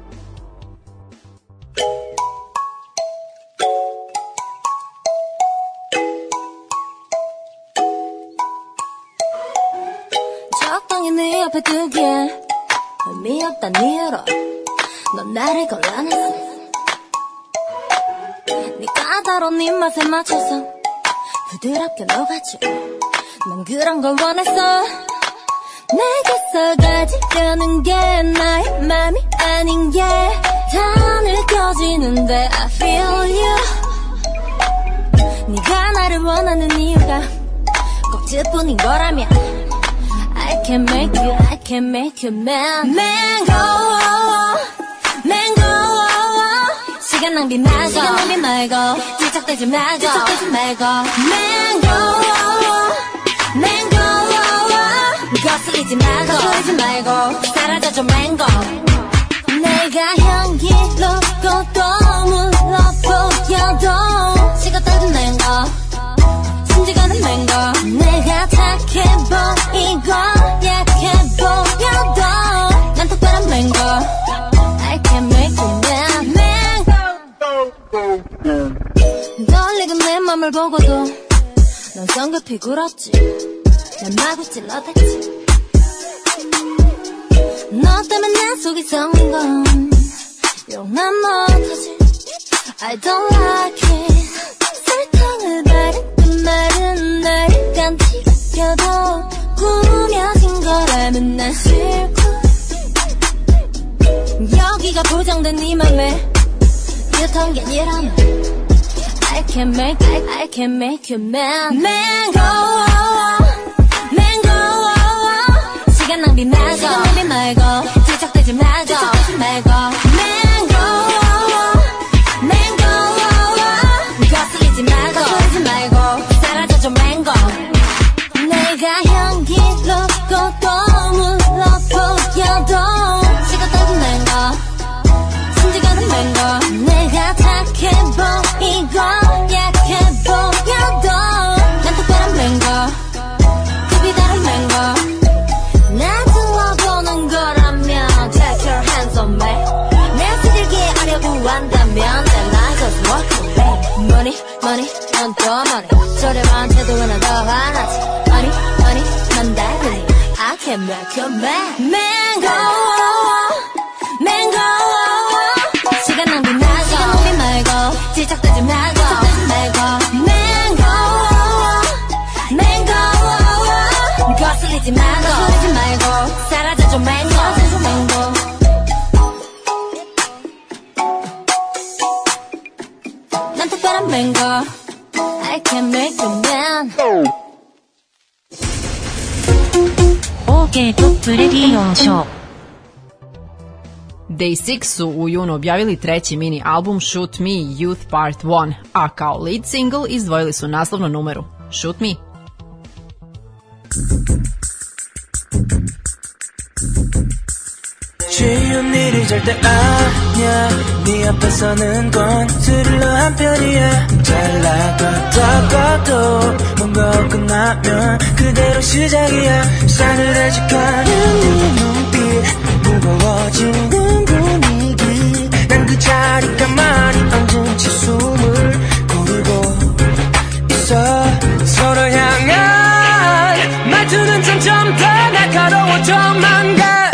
적당히 네 옆에 두기엔 의미 없단 이유로 넌 나를 곤란했어. 네 까다로운 입맛에 맞춰서 부드럽게 녹아줘. 난 그런 걸 원했어. 내게서 가지려는 게 나의 맘이 아닌 게 다 느껴지는데 I feel you. 네가 나를 원하는 이유가 꼭 그뿐인 거라면 I can make you, I can make you man. Mango, mango. 시간 낭비 말고, 시간 낭비 말고. 뒤척대지 말고, 뒤척대지 말고. Mango, mango. 거슬리지 말고, 거슬리지 말고. 사라져줘 mango. 내가 향기롭고 또 물러보여도 식어떨어진 mango. 숨지가는 mango. 내가 착해 보이고 약해 보여도 난 특별한 mango. I can make you mad. 널 익은 내 맘을 보고도 넌 성급히 굴었지. 난 마구 찔러댔지. 너 때문에 내 속이 성인 건 용난 못하지. I don't like it. 설탕을 바른 그 말은 날 깜찍여도 꾸며진 거라면 난 싫고. 여기가 보장된 네 맘에 유통한 게 아니라면 I can make you man. Mango, mango. 시간 낭비 말고, 시간 낭비 말고. 뒤척대지 말고, 뒤척대지 말고. Mango, mango. 거슬리지 말고, 거슬리지 말고. 사라져줘 mango. 내가 향기롭고 또 물러보여도 식어떨어진 mango. 숨지가는 mango. 내가 착해 보이고 약해 보여도 난 특별한 mango. 급이 다른 mango. 나 둘러보는 거라면 take your hands on me. 내 스릴기에 하려고 한다면 then I just walk away. Money, money, 넌 또 money. 저렴한 태도는 더 하나지. Money, money, 난 달리 I can make you mad. Mango, mango. 시간 낭비 말고, 시간 낭비 말고. 뒤척대지 말고, 뒤척대지 말고. Mango, mango. 거슬리지 말고, 거슬리지 말고. 사라져줘 mango, 사라져줘 mango. 난 특별한 mango. I can make you man. OK トップレディオンショー。 Day6 su u junu objavili treći mini album Shoot Me Youth Part 1, a kao lead single izdvojili su naslovnu numeru Shoot Me. 쉬운 일이 절대 아니야. 네 앞에서는 건 스릴러 한 편이야. 잘 나가다가도 뭔가 끝나면 그대로 시작이야. 싸늘해지가는 네 눈빛, 무거워지는 분위기. 난 그 자리 가만히 앉은 채 숨을 고르고 있어. 서로 향한 말투는 점점 더 날카로워져만 가.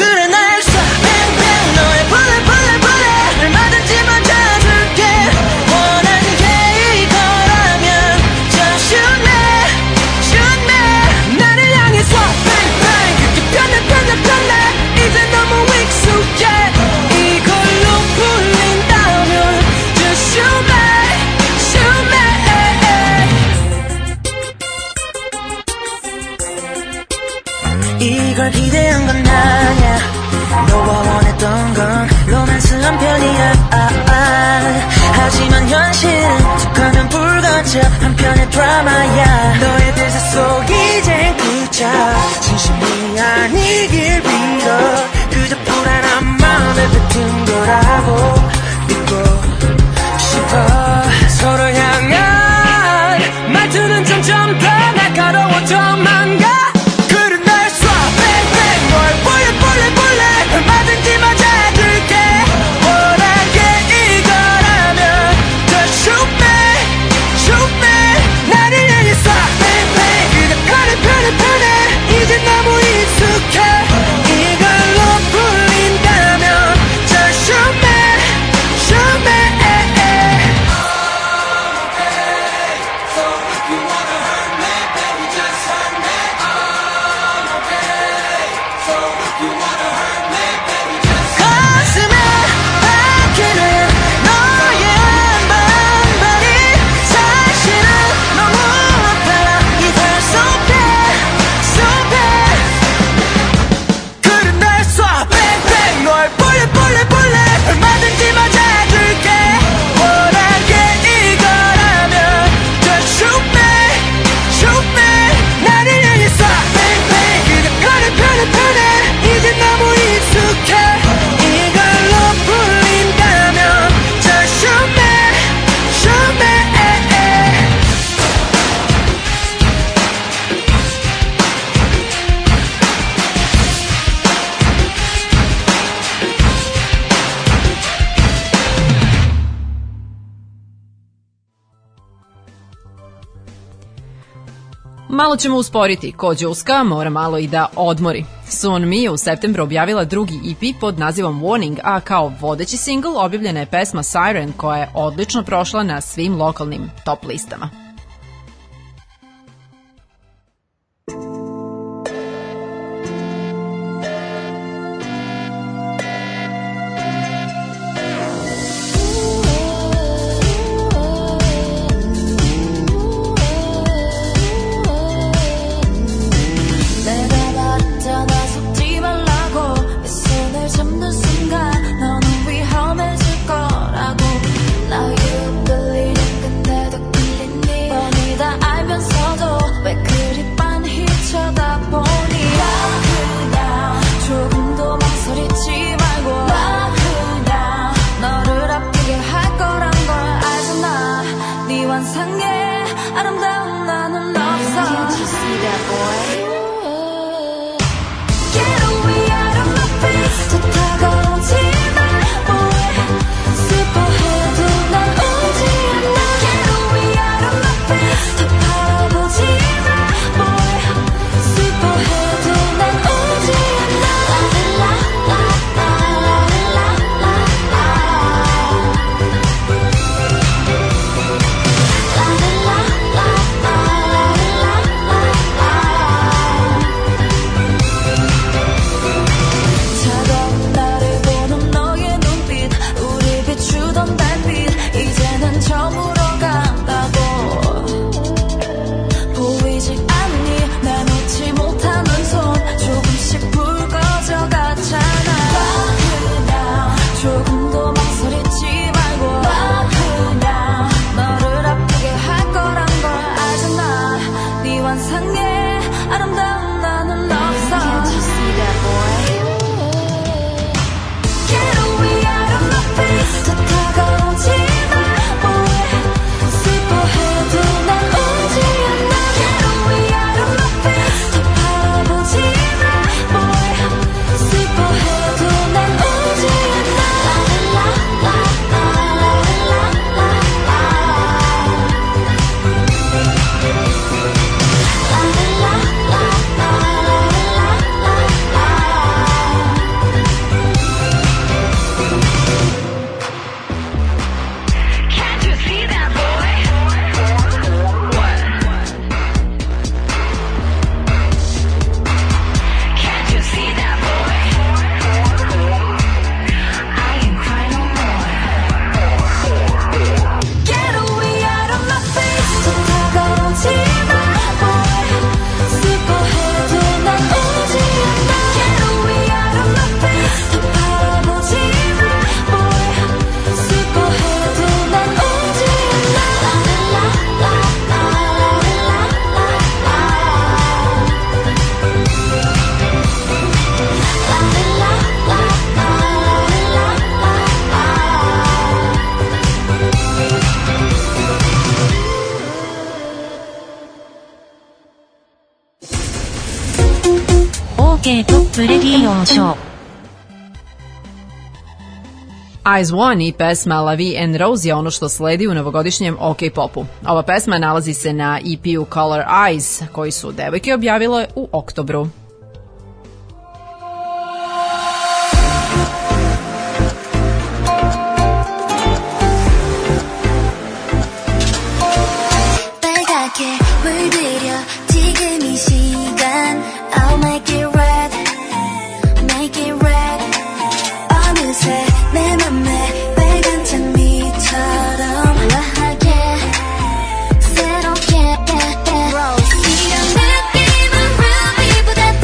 이걸 기대한 건 아냐. 너와 원했던 건 로맨스한 편이야. 하지만 현실은 툭하면 불거져 한편의 드라마야. 너의 대사 속 이젠 그쳐. 진심이 아니길 빌어. 그저 불안한 마음에 뱉은 거라고 믿고 싶어. 서로 향한 말투는 Malo ćemo usporiti, ko đuska mora malo i da odmori. Sun Mi u septembru objavila drugi EP pod nazivom Warning, a kao vodeći singl objavljena je pesma Siren koja je odlično prošla na svim lokalnim top listama. K-POP レディオショー。 Eyes One i pesma La Vie en Rose je ono što sledi u novogodišnjem OK Popu. Ova pesma nalazi se na EP-u Color Eyes, koji su devojke objavile u oktobru. 새롭게 이런 느낌은 ruby보다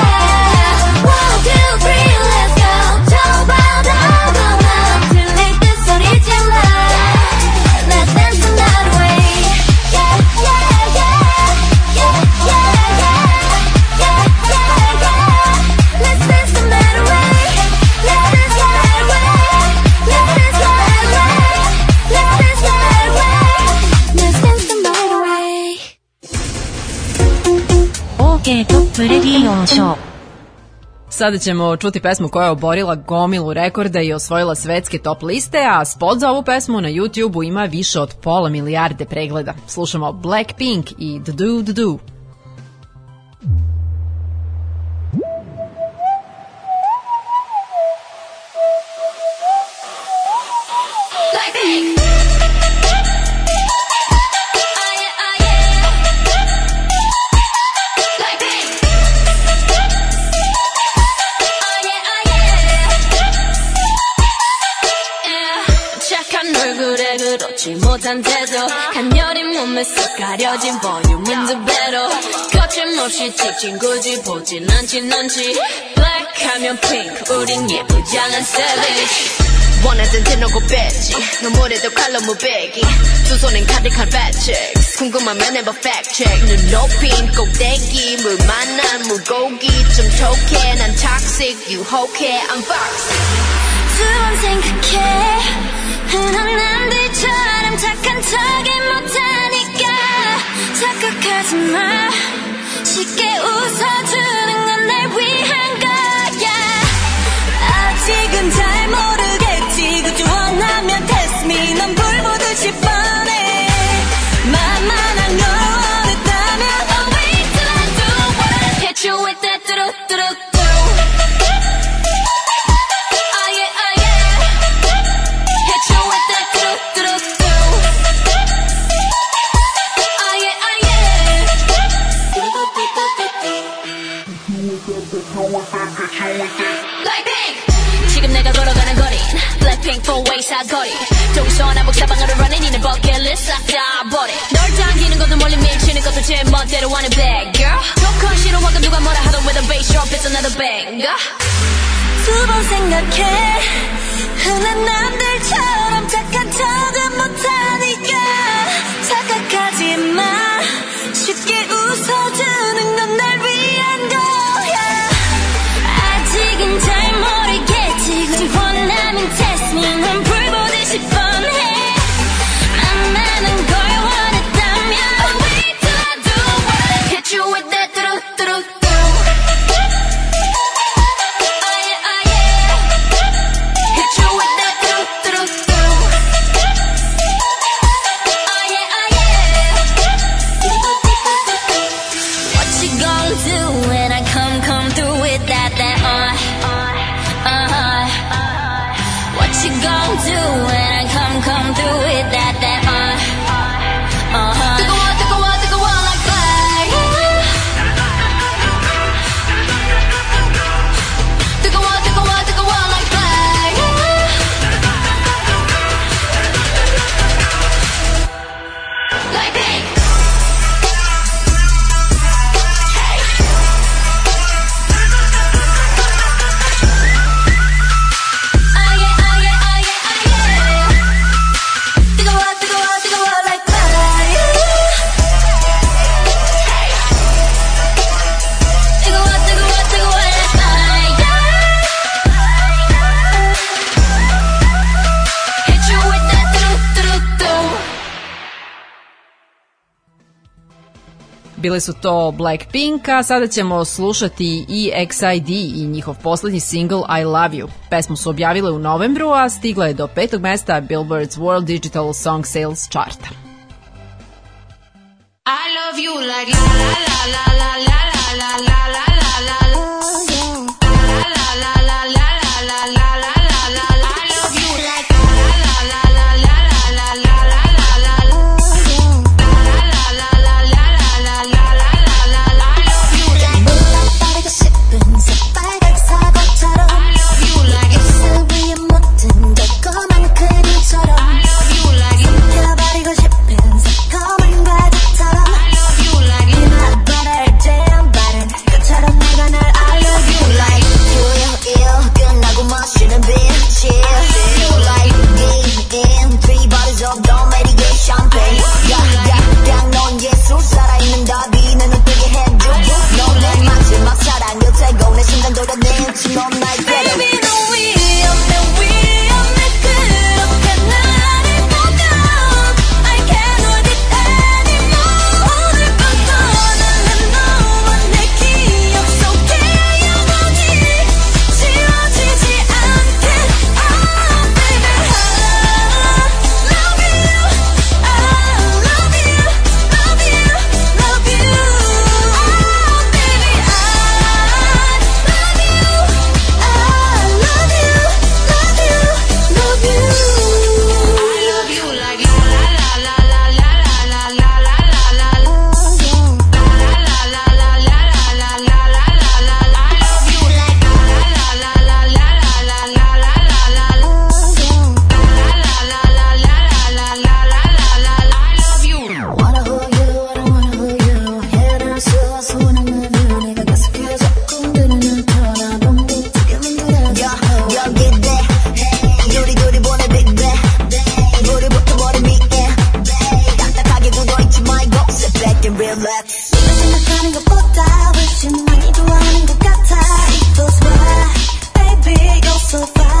OK-POP Radio Show. Sada ćemo čuti pesmu koja je oborila gomilu rekorda i osvojila svetske top liste, a spot za ovu pesmu na YouTube-u ima više od 500 milijarde pregleda. Slušamo Blackpink i The Do The Do. 그렇지 못한 태도 간녀린 몸에 쏙 가려진 볼륨은 두 배로 거침없이 찍힌 굳이 보진 않진 않지 Black 하면 pink 우린 예쁘장한 savage 원하던 대놓고 뺐지 너무래도 칼로 무배기 두 손엔 가득한 fat checks 궁금하면 해봐 fact check 눈 높인 꼭대기 물 만난 물고기 좀 톡해 난 toxic 유혹해 I'm fox 두 번 생각해 흔한 남들처럼 착한 척이 못하니까 착각하지 마 쉽게 웃어주는 건 날 위한 거야 아직은 잘 모르겠지 그저 원하면 test me 넌 불 보듯이 뻔해 만만한 걸 원했다면 Oh wait till I do what hit you with that 뚜루뚜루 지금 내가 걸어가는 거린 Blackpink four-way 사거리 동서 남북 사방으로 running 이는 버킷리스트 싹 다 버려 널 당기는 것도 멀리 밀치는 것도 제 멋대로 하는 bad girl 조건 싫어하고 누가 뭐라 하던 with a bass drop it's another banger 두 번 생각해 흔한 남들처럼 착한 척은 못하니까 착각하지 마 쉽게 웃어주는 건 날 위한 거야 아직은 잘 모르겠지 굳이 원하면 test me 넌 불 보듯이 뻔해 만나는 걸 원했다면 Oh wait till I do what hit you with that 뚜루뚜루 Bile su to Blackpink, a sada ćemo slušati i XID i njihov poslednji single I Love You. Pesmu su objavile u novembru, a stigla je do 5. mesta Billboard's World Digital Song Sales charta. I love you like la la la la la la la la la la la la la la la la la 생각하는 것보다 훨씬 많이 좋아하는 것 같아. It feels right, baby, you're so fine.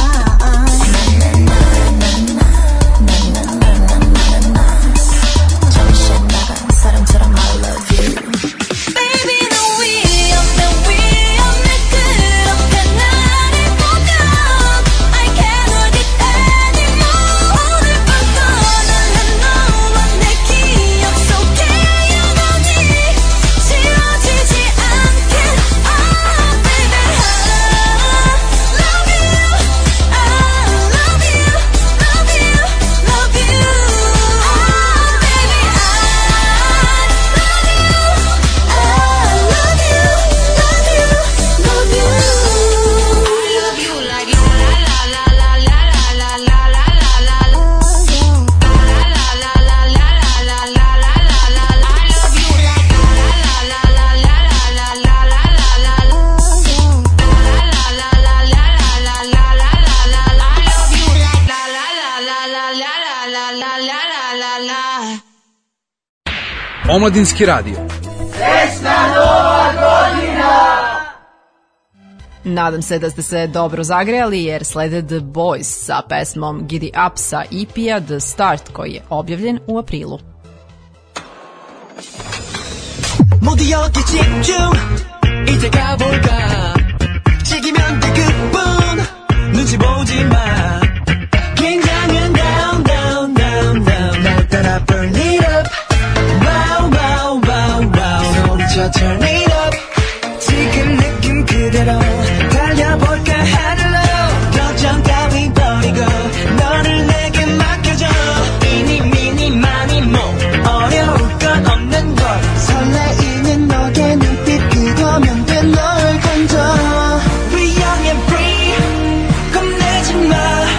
정신 나간 사람처럼 I love you. Baby, 너 위험해 그렇게 나를 보면 I can't hold it anymore. 오늘 밤 떠나는 너와 내 기억 속에 영원히 지워지지 않게. Oh baby, I love you, I love you, love you, love you. Oh baby, I love you, I love you, love you, love you. I love you like la la la la la la la la la la la. La la la la la la la la la la la. I love you like la la la la la la la la la la la. La la la la la la la la la la. I love you like la la la la la la la la la la la. Omladinski radio. Nadam se da ste se dobro zagrejali jer slede The Boys sa pesmom Giddy Up sa EP-a The Start koji je objavljen u aprilu. 모두 여기 집중 이제 가볼까 즐기면 돼 그뿐 눈치 보지 마 긴장은 down down down down 날 따라 burn it up wow wow wow wow 소리쳐 turn it up 지금 느낌 그대로 달려볼까 하늘로 걱정 따위 버리고 너를 내게 맡겨줘 이니 미니 마니 뭐 어려울 건 없는 걸 설레이는 너의 눈빛 그거면 돼 널 건져 We young and free 겁내지 마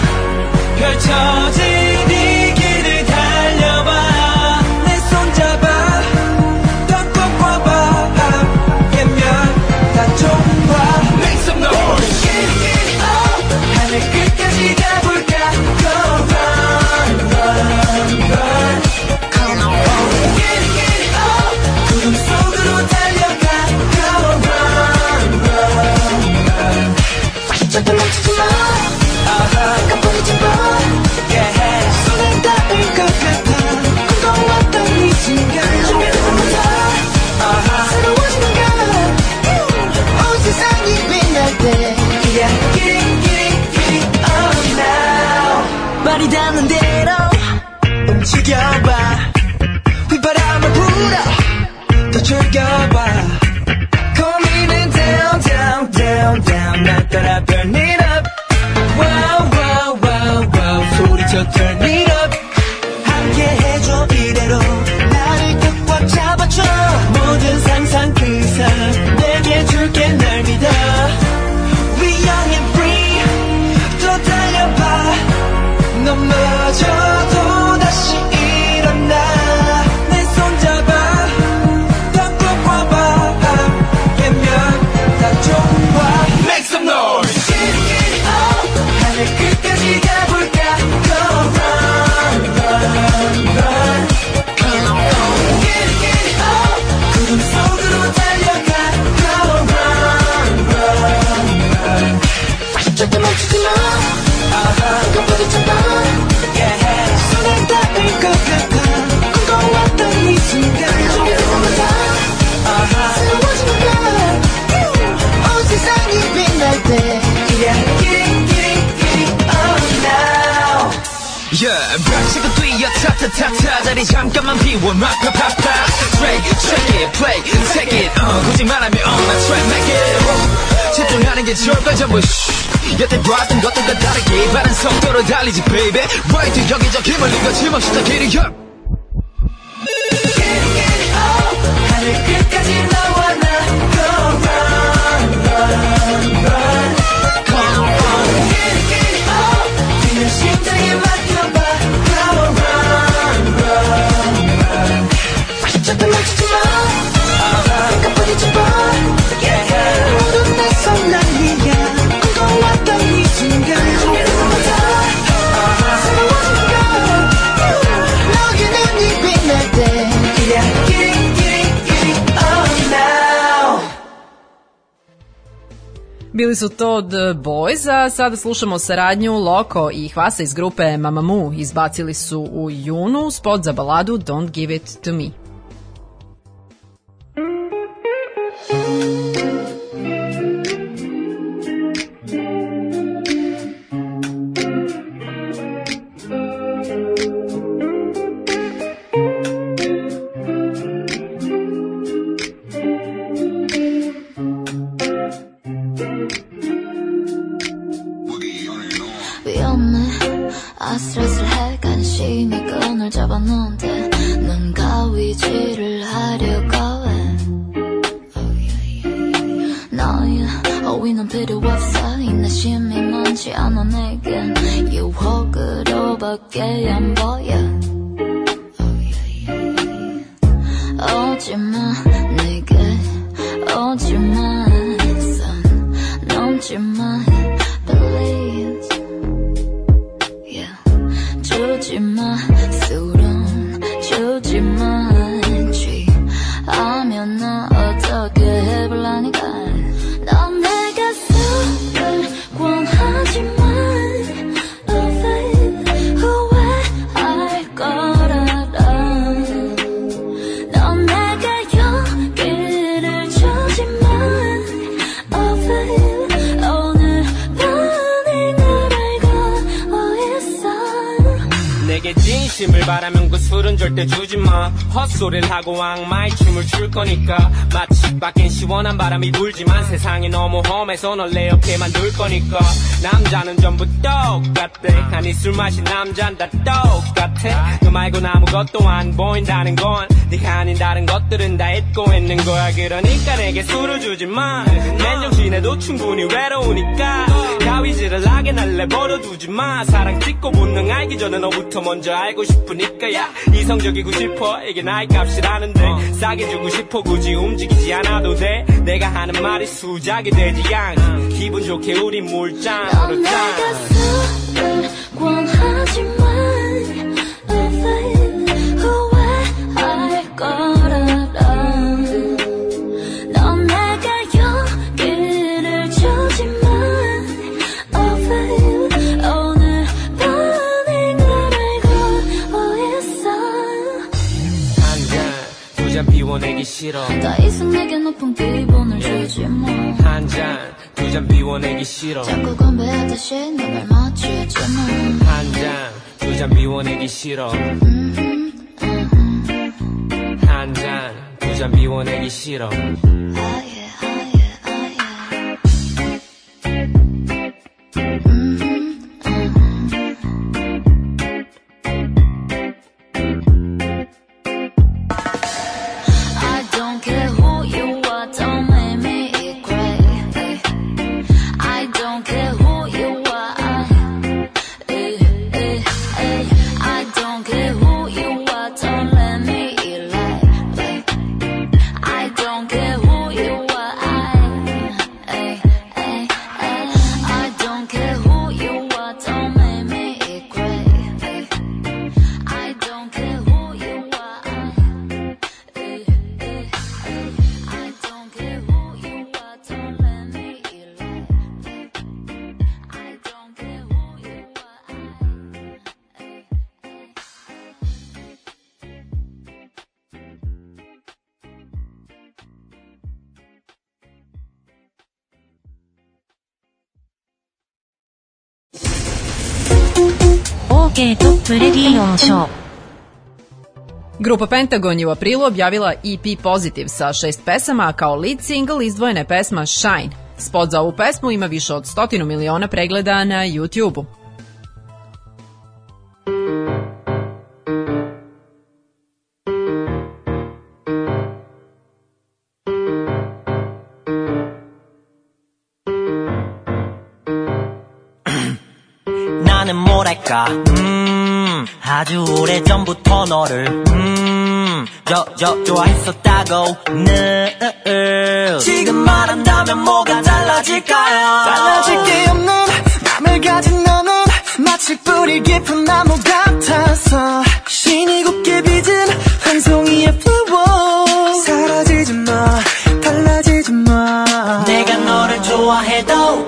펼쳐진 이 길을 달려봐 내 손잡아 더 꼭 와봐 함께면 다 좋아 Make some noise 하늘 끝까지 가볼까 Go run run run Come on 구름 속으로 달려가 Go run run run 절대 멈추지 마 깜빡이지 마 손에 닿을 것 같아 꿈꿔왔던 이 순간 준비되자마자 새로워지는 건 온 세상이 빛날 때 Yeah, get it on now 발이 닿는 대로 움직여봐 휘바람을 불어 더 즐겨봐 고민은 down down down down 날 따라 burn it up wow wow wow wow 소리쳐 turn it up 함께 해줘 이대로 나를 꽉 잡아줘 모든 상상 그 이상 내게 줄게 날 믿어 We young and free 또 달려봐 넘어져도 다시 일어나 내 손잡아 더 꼭 와봐 함께면 다 좋아 Make some noise 하늘 끝까지 가볼까 Go run run run Come on 구름 속으로 달려가 Go run run run 절대 멈추지 마 깜빡이지 마 손에 닿을 것 같아 꿈꿔왔던 이 순간 준비되자마자 새로워지는 건온 세상이 빛날 때 Yeah, get it on now Yeah, 벽치고 뛰어 타타타타 자리 잠깐만 비워 마파파파 Straight, check it, play, take it 굳이 말하면 on my track, make it 집중하는 게 좋을걸 전부 여태 봤던 것들과 다르게 빠른 속도로 달리지 baby Right 여기저기 멀리 거침없이 더 길이 up 하늘 끝까지 너와 나 Go run, run, run Come on 뛰는 심장에 맡겨봐 Go run, run, run 절대 멈추지 마 깜빡이지 마 모두 내 손 아니야 꿈꿔왔던 이 순간 준비되자마자 새로워지는 건 너의 Bili su to The Boys, a sada slušamo saradnju Loko i Hvasa iz grupe Mamamoo. Izbacili su u junu spot za baladu Don't Give It To Me. 아슬아슬해 간신히 끈을 잡았는데 뭔가 위지를 하려고 해 너의 어휘는 필요 없어 인내심이 많지 않아 내겐 유혹으로밖에 안 보여 오지마 내게 오지마 선 넘지마 please 주지마 술은 주지마 취하면 나 어떻게 해볼라니까 넌 내게 술을 권하지만 Oh babe 후회할 거라라 넌 내게 용기를 주지만 Oh babe 오늘 밤이 널 알고 있어 내게 진심을 바라면 그 술은 절대 주지마 헛소리를 하고 악마의 춤을 출 거니까 마치 밖엔 시원한 바람이 불지만 세상이 너무 험해서 널 내 옆에 만들 거니까 남자는 전부 똑같대 아니 술 마신 남잔 다 똑같아 너 말고는 아무것도 안 보인다는 건 네가 아닌 다른 것들은 다 잊고 있는 거야 그러니까 내게 술을 주지마 맨정신에도 충분히 외로우니까 가위질을 하게 날 내버려두지마 사랑 찍고 본능 알기 전에 너부터 먼저 알고 싶으니까 야 이성적이고 싶어 이게 나의 값이라는데 싸게 주고 싶어 굳이 움직이지 않아도 돼 내가 하는 말이 수작이 되지 않게 기분 좋게 우리 물장으로 짠 내가 술을 권하지만 Oh babe 후회할 거라라 넌 내게 용기를 주지만 Oh babe 오늘 밤이 널 알고 있어 한 잔 두 잔 비워내기 싫어 더 이상 내게 높은 기분을 주지 마 한 잔 두 잔 비워내기 싫어 자꾸 건배하듯이 눈을 맞추지 마 한 잔 두 잔 비워내기 싫어 한 잔 두 잔 비워내기 싫어 I don't care who you are, don't make me crazy. I don't care who you are. I don't care who you are, don't let me lie. I don't care who you are. I don't care who you are, don't make me crazy. I don't care who you are. I don't care who you are, don't let me lie. I don't care who you OK トップレディオンショー。 Grupa Pentagon je u aprilu objavila EP Positive sa 6 pesama, a kao lead single izdvojena je pesma Shine. Spot za ovu pesmu ima više od 100 miliona pregleda na YouTube-u. 나는 뭐랄까 아주 오래전부터 너를 좋아했었다고 늘 지금 말한다면 뭐가 달라질까요 달라질 게 없는 맘을 가진 너는 마치 뿌리 깊은 나무 같아서 신이 곱게 빚은 한 송이의 flower 사라지지 마 달라지지 마 내가 너를 좋아해도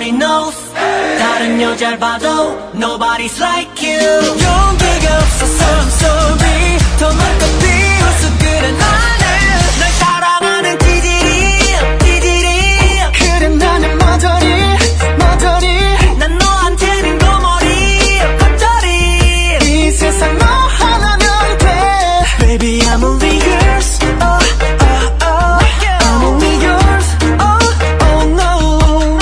Nobody knows 다른 여자를 봐도 Nobody's like you 용기가 없어서 I'm sorry 더 넓고 비웃어 그래 나는 널 사랑하는 찌질이 그래 나는 머저리 난 너한테는 거머리 겉절이 이 세상 너 하나면 돼 Baby I'm only yours I'm only yours oh no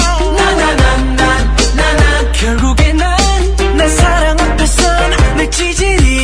난 결국에 날 사랑 앞에선 늘 찌질이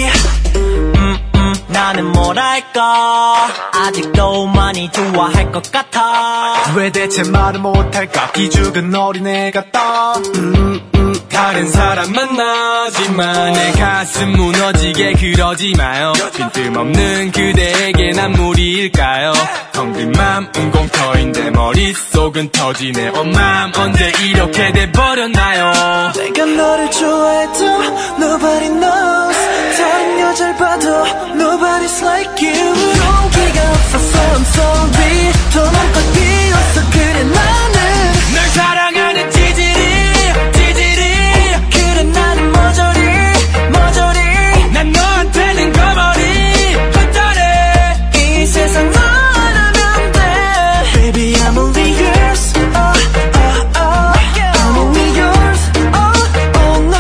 나는 뭐랄까 아직도 많이 좋아할 것 같아 왜 대체 말을 못할까 기죽은 어린애 같다 다른 사람 만나지만 내 가슴 무너지게 그러지 마요 빈틈없는 그대에게 난 무리일까요 텅빈 맘은 공터인데 머릿속은 터지네 맘 언제 이렇게 돼버렸나요 내가 너를 좋아해도 Nobody knows 다른 여자를 봐도 Nobody's like you 용기가 없어서 I'm sorry 더 넓고 비었어 그래 나는 널 사랑하는 찌질이 그래 나는 머저리 난 너한테는 거머리 겉절이 이 세상 너 하나면 돼 Baby I'm only yours I'm only yours oh no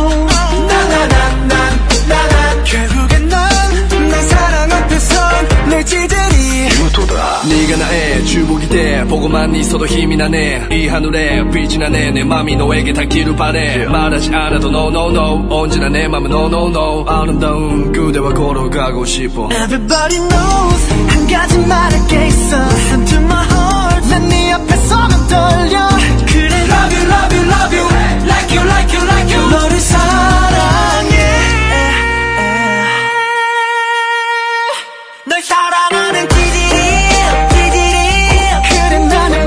난 결국엔 난 사랑 앞에선 늘 찌질이 네가 나의 주복이 돼 보고만 있어도 힘이 나네 이 하늘에 빛이 나네 내 맘이 너에게 닿기를 바래 말하지 않아도 no no no 언제나 내 맘은 no no no 아름다운 그대와 걸어가고 싶어 Everybody knows 한 가지 말할 게 있어 Listen to my heart 난 네 앞에 서면 떨려 그래 Love you love you love you Like you like you like you 너를 사랑해 널 사랑하는 그래 나는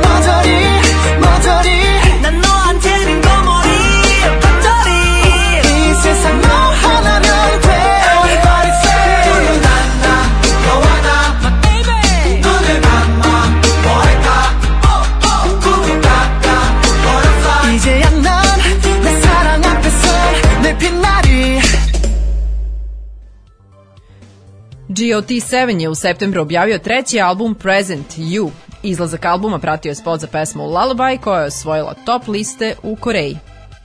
머저리 난 너한테는 거머리 겉절이 이 세상 너 하나면 돼 Everybody say 너와 나 My baby 눈을 감아 뭐랄까 꿈이 깎아 이제야 난 내 사랑 앞에서 내 빛나리 GOT7 je u septembru objavio treći album Present You. Izlazak albuma pratio je spot za pesmu Lullaby koja je osvojila top liste u Koreji.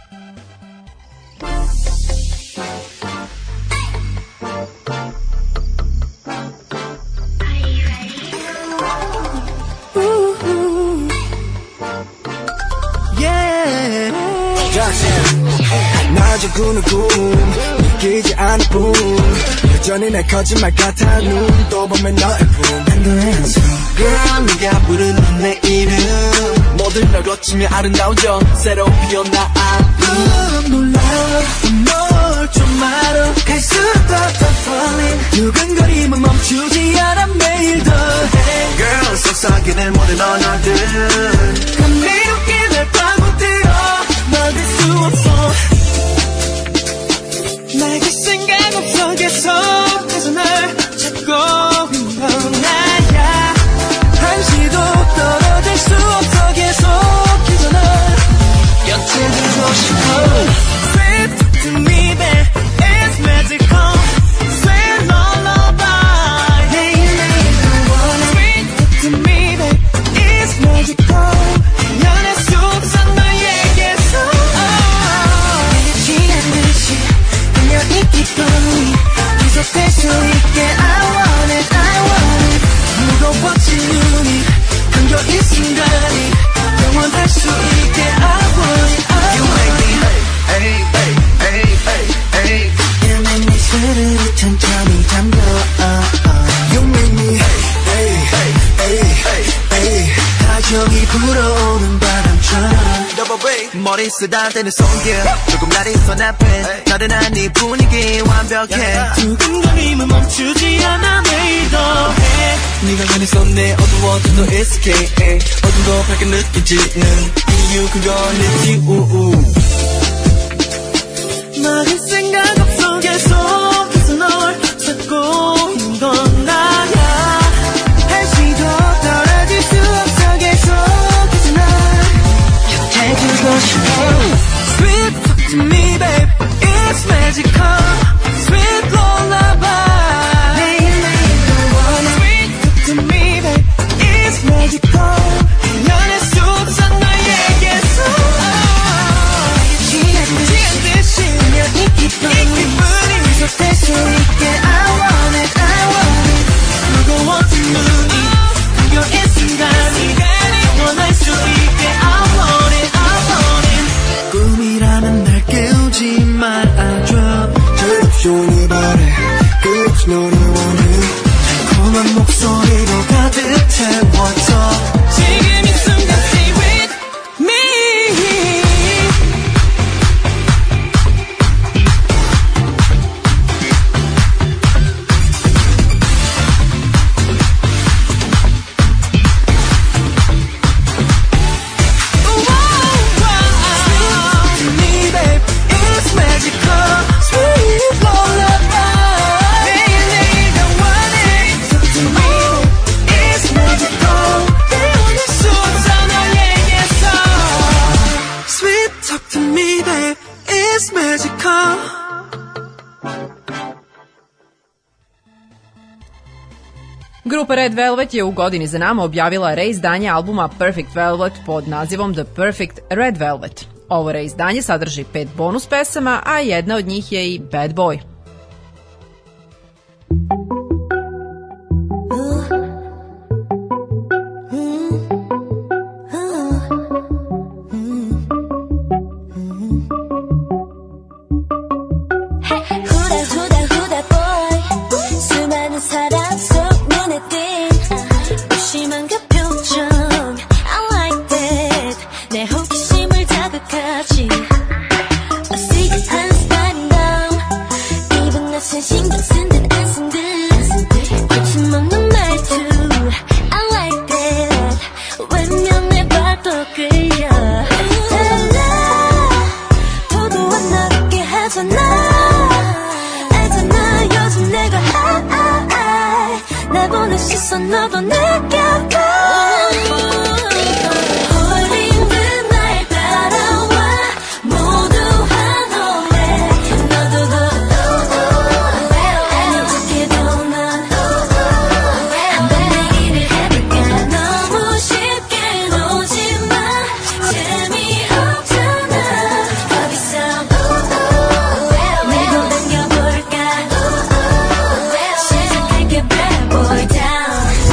낮에 꾸는 꿈 믿기지 않을 뿐 여전히 내 거짓말 같아 눈 떠보면 너의 품 행동해서 Girl 네가 부르는 내 이름 모든 널 거치며 아름다워져 새로 피어나 몰라 널 좀 알아 갈수록 더 falling 두근거림은 멈추지 않아 매일 더해 Girl 속삭이는 모든 언어들 감미롭게 날 파고들어 막을 수 없어 나에게 생각 없어 계속해서 날 찾고 있는 건 나야 한시도 떨어질 수 없어 계속해서 널 곁에 두고 싶어 Sweet to me babe It's magical Sweet lullaby Hey baby Sweet to me babe It's magical 연애 속삭 너에게서 내게 취한 듯이 달려있기뿐이 계속될 수 있게 I want it 무거워진 눈이 감겨 이 순간이 영원할 수 있게 I want it You make me hey hey hey hey hey You make me 스르르 천천히 잠겨 You make me hey hey hey hey hey 다정히 불어오는 바람처럼 머리 쓰다대는 손길 조금 날이 손 앞에 나른한 네 분위기 완벽해 두근거림은 멈추지 않아 매일 더해 네가 가는 손에 어두워도 너 escape 어둠도 밝게 느껴지는 이유 그건 있지 우우 막을 생각 없어 계속해서 널 찾고 있는 건 나야 한시도 떨어질 수 없어 계속해서 널 곁에 두고 싶어 Grupa Red Velvet je u godini za nama objavila reizdanje albuma Perfect Velvet pod nazivom The Perfect Red Velvet. Ovo reizdanje sadrži 5 bonus pesama, a jedna od njih je i Bad Boy. 너도 느껴봐 홀린 듯날 따라와 모두 한올래 너도 아닌 척해도 넌 한번 내기를 해볼까 너무 쉽게 놓지마 재미없잖아 거기서 내고 당겨볼까 시작할게 bad boy down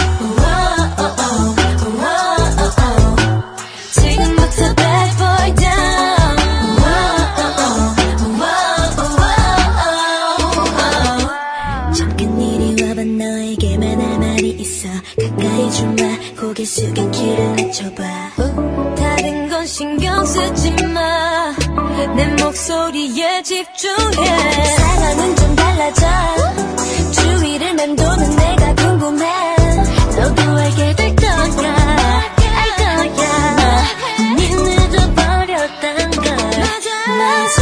고개 숙여 귀를 맞춰봐 다른 건 신경 쓰지 마 내 목소리에 집중해 상황은 좀 달라져 주위를 맴도는 내가 궁금해 너도 알게 될 거야 알 거야 이미 늦어버렸단 걸 맞아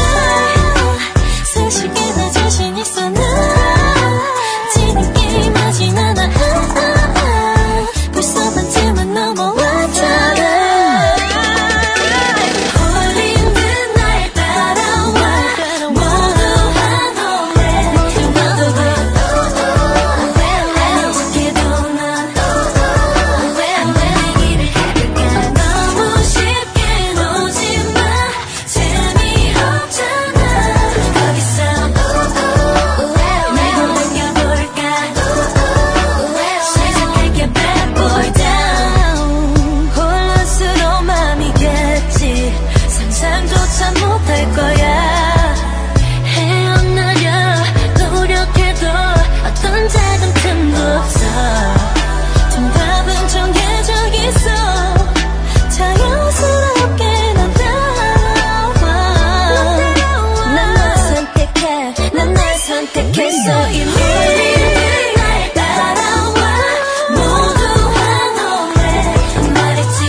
솔직히 나 자신 있어 나 지는 게임 하진 않아 벌써 반쯤은 넘어왔잖아 홀린 듯날 따라와 모두 한올래 너도 아닌 척해도 넌 한번 얘기를 해볼까 너무 쉽게 놓지마 재미없잖아 거기서 내고 당겨볼까 시작할게 bad boy down 혼란스러운 맘이겠지 상상조차 못할 거야 헤어나려 노력해도 어떤 작은 틈도 없어 정답은 정해져 있어 자연스럽게 난 따라와 난 널 선택해 난 날 선택했어 이미 날 따라와 모두 한올래 말했지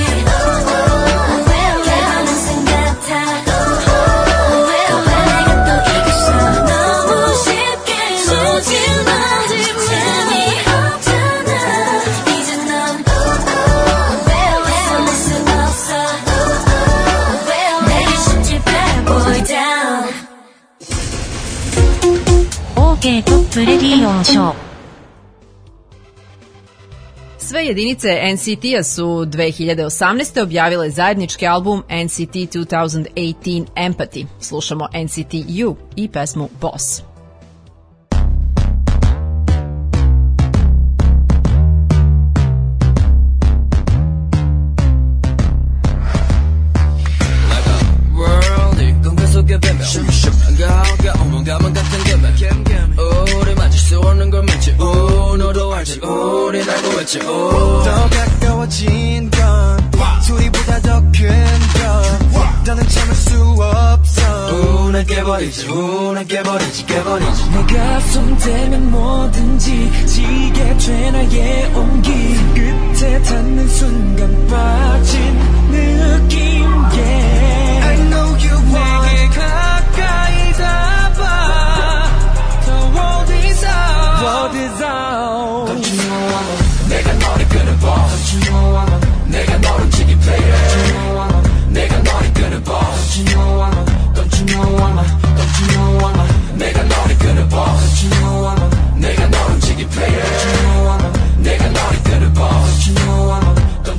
개방생 같아 내가 또 이겼어 너무 쉽게 놓지마 재미없잖아 이제 넌 벗어날 수 없어 내게 쉽지 bad boy down OK トップレディオンショー Sve jedinice NCT-a su 2018. objavile zajednički album NCT 2018 Empathy. Slušamo NCT U i pesmu Boss. 가만 같은 개만 우리 맞을 수 없는 걸 믿지 너도 알지 우린 알고 있지 더 가까워진 건 소리보다 더 큰 건 더는 참을 수 없어 깨버리지 깨버리지 내가 손대면 뭐든지 지게 돼 나의 온기 끝에 닿는 순간 빠진 느낌 yeah. I know you want 내게 가까이 잡아 더 어디서 Don't you know I'm 내가 너를 끄는 boss Don't you know I'm 내가 너를 지기 player Don't you know I'm 내가 너를 끄는 boss Don't you know I'm Don't you know I'm Don't you know I'm 내가 너를 끄는 boss Don't you know I'm 내가 너를 지기 player Don't you know I'm 내가 너를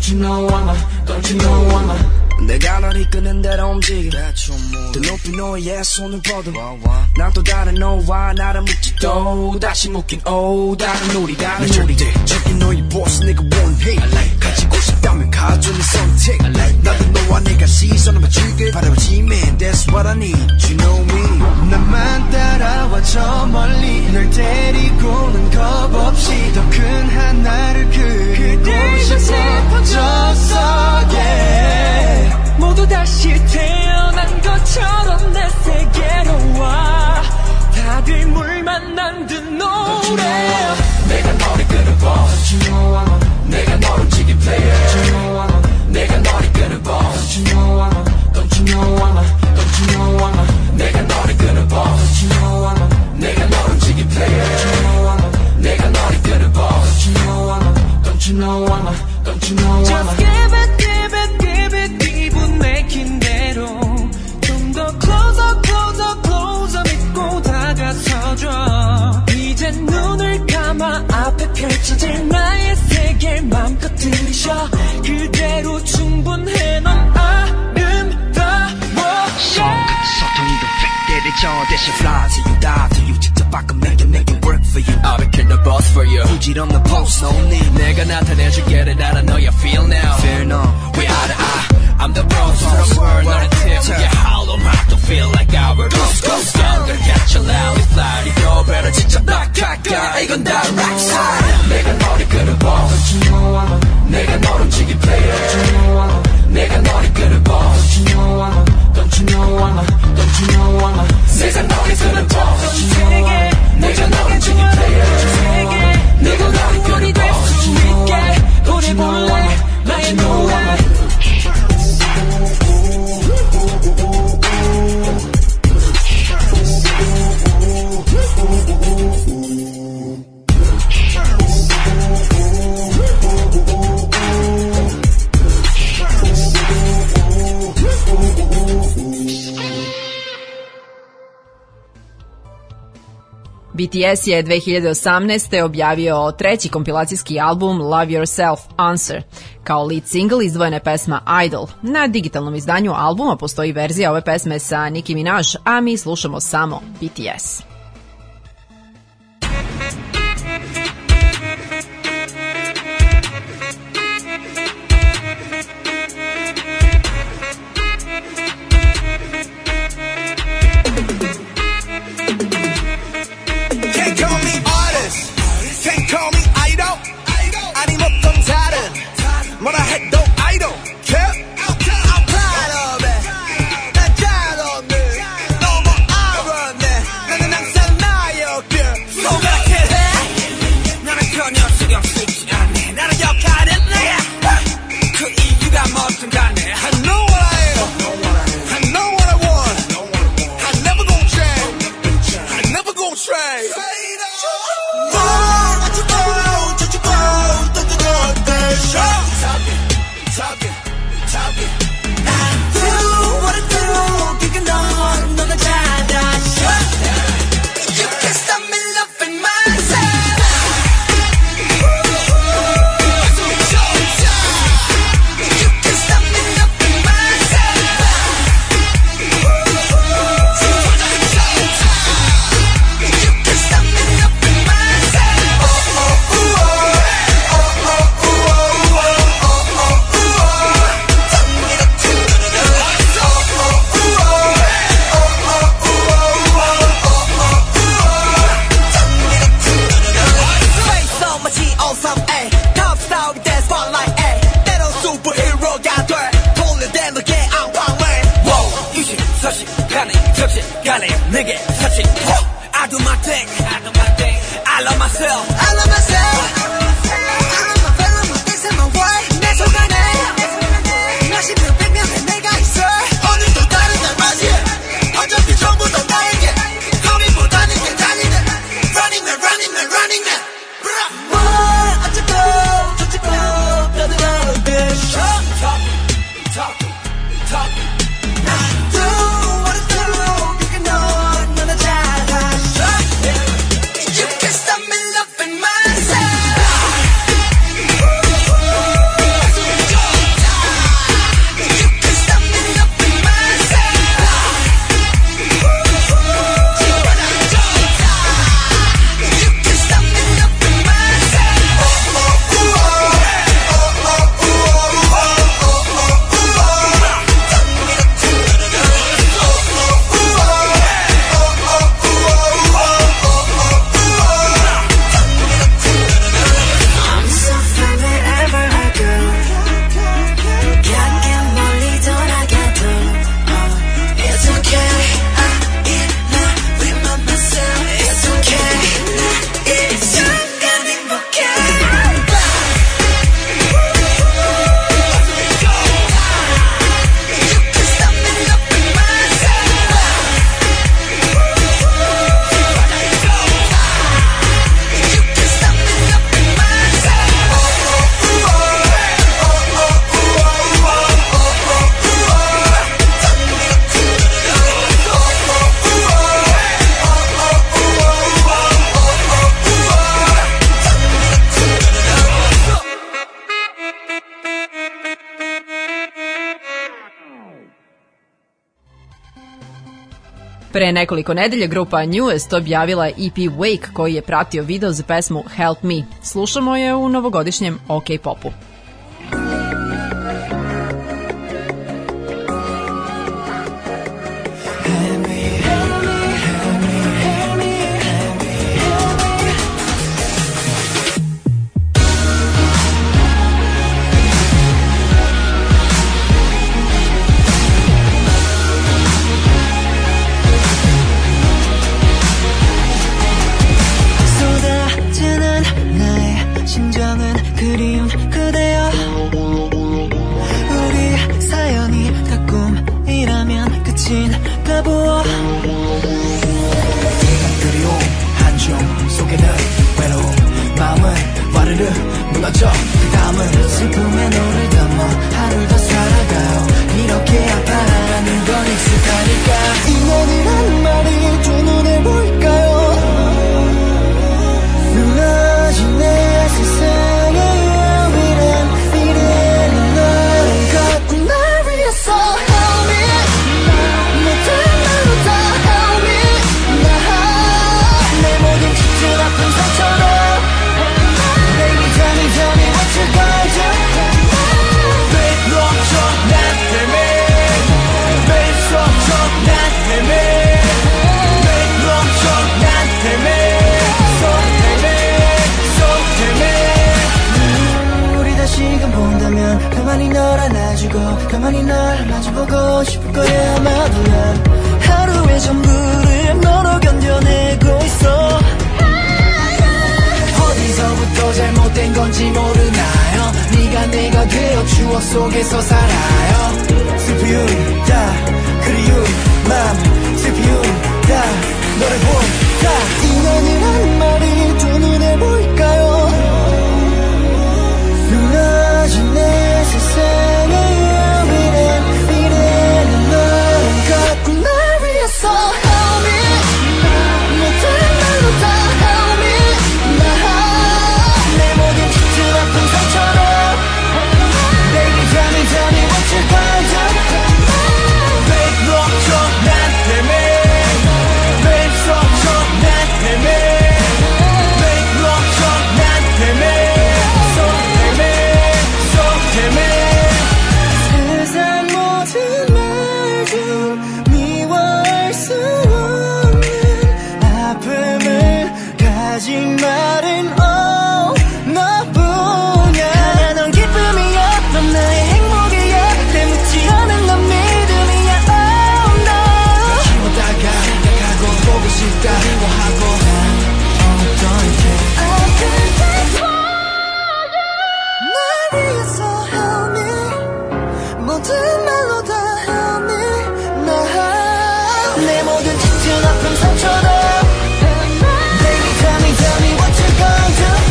Don't you know I'm a, don't you know I'm a. 내가 널 이끄는 대로 움직여 더 높이 너의 손을 뻗어 난 또 다른 너와 나를 묻지도 다시 묶인 다른 우리 다른 우리 절대적인 너의 보스 내가 원해 가지고 싶다면 가져내 선택 나도 너와 내가 시선을 맞추길 바라보지 man That's what I need You know me 나만 따라와 저 멀리 널 데리고는 겁없이 더 큰 하나를 그리고 싶어졌어 yeah. 모두 다시 태어난 것처럼 내 세계로 와 다들 물 만난 듯 노래 내가 너를 끌어봐 Don't you know I'm a 내가 너를 움직인 player Don't you know I'm a 내가 너를 끌어봐 Don't you know I'm a Don't you know I'm a Don't you know I'm a 내가 너를 끌어봐 Don't you know I'm a 내가 너를 움직인 player Don't you know I'm a 내가 너를 끌어봐 Don't you know I'm a Don't you know I'm a Don't you know I'm a Just give it give it give it 기분 내킨 대로 좀 더 closer closer closer 믿고 다가서줘 이제 눈을 감아 앞에 펼쳐질 나의 세계를 맘껏 들이쉬어 그대로 충분해 넌 아름다워 소통이도 팩대를 저 대신 fly to you die to you 직접 바꿔 make it work for you I'll be kill the boss for you 부질없는 post no need 내가 나타내줄게 that I know you feel now Fear no we eye to eye I'm the bro to the world 너는 팀 yeah hollow heart don't feel like our Let's go I'm gonna catch you loud we fly 이거 better 진짜 딱 가까 이건 다 right side 내가 너를 끌어봐 Don't you know I'm a 내가 너를 움직인 player Don't you know I'm a 내가 너를 끌어봐 Don't you know I'm a Don't you know I'm a Don't you know I'm a 내가 너를 끌어봐 Don't you know I'm a 내가 너를 움직인 player 내가 너를 끌어봐 Don't you know I'm a Don't you know I'm a Don't you know I'm a BTS je 2018. objavio treći kompilacijski album Love Yourself Answer. Kao lead single izdvojena je pesma Idol. Na digitalnom izdanju albuma postoji verzija ove pesme sa Nicki Minaj, a mi slušamo samo BTS. 뭐라 해도 I don't care I'm proud of it 난 잘 없네 너무 알았네 나는 항상 나였길 소각해 나는 전혀 신경 쓰지 않네 나는 역할은 내 그 이유가 뭐든 간에 I know what I am I know what I want I never gon' change I never gon' trade 내게 touch it I do my thing I love myself I love myself I love my feeling my things and my way 내 속안에 몇십년 백년에 내가 있어 오늘도 다른 날 맞이해 어차피 전부 다 나에게 고민보다는 괜찮은데 Running man running man running man 뭘 어쩌고 저쩌고 다들 알아듣 Talking I do what I do you can know 너는 잘 Pre nekoliko nedelja grupa Newest objavila je EP Wake koji je pratio video za pesmu Help Me. Slušamo je u novogodišnjem OK Popu. 그리운 그대여 우리 사연이 다 꿈이라면 끝인가 보아 그리움 한줌 속에는 외로움 마음은 와르르 무너져 그 다음은 슬픔에 너를 담아 하루 더 살아가요 이렇게 아파하는 건 익숙하니까 인연이란 말이 두 눈에 보일까요 무너진 내 세상에 가만히 널 안아주고 가만히 널 마주보고 싶을 거야 아마도 난 하루의 전부를 너로 견뎌내고 있어 어디서부터 잘못된 건지 모르나요 네가 내가 되어 추억 속에서 살아요 슬피운 다 그리운 맘 슬피운 다 너를 본다 인연이란 말이 두 눈에 보일까요 무너진 내 세상에 미래는 너를 갖고 날 위해서 Help me 모든 말로 다 Help me 내 모든 짙은 아픈 상처로 Baby tell me what you're gonna do Babe 놓쳐 난 때문에 Babe 속쳐 난 때문에 Babe 놓쳐 난 때문에 세상 모든 말 중 미워할 수 없는 아픔을 가진 말은 너뿐이야 하나 넌 기쁨이야 넌 나의 행복이야 내 묻지 않은 넌 믿음이야 Oh no 지워다가 생각하고 보고 싶다 미워하고 모든 말로 다 help me 내 모든 짙은 아픔 상처도 Baby tell me what you're gonna do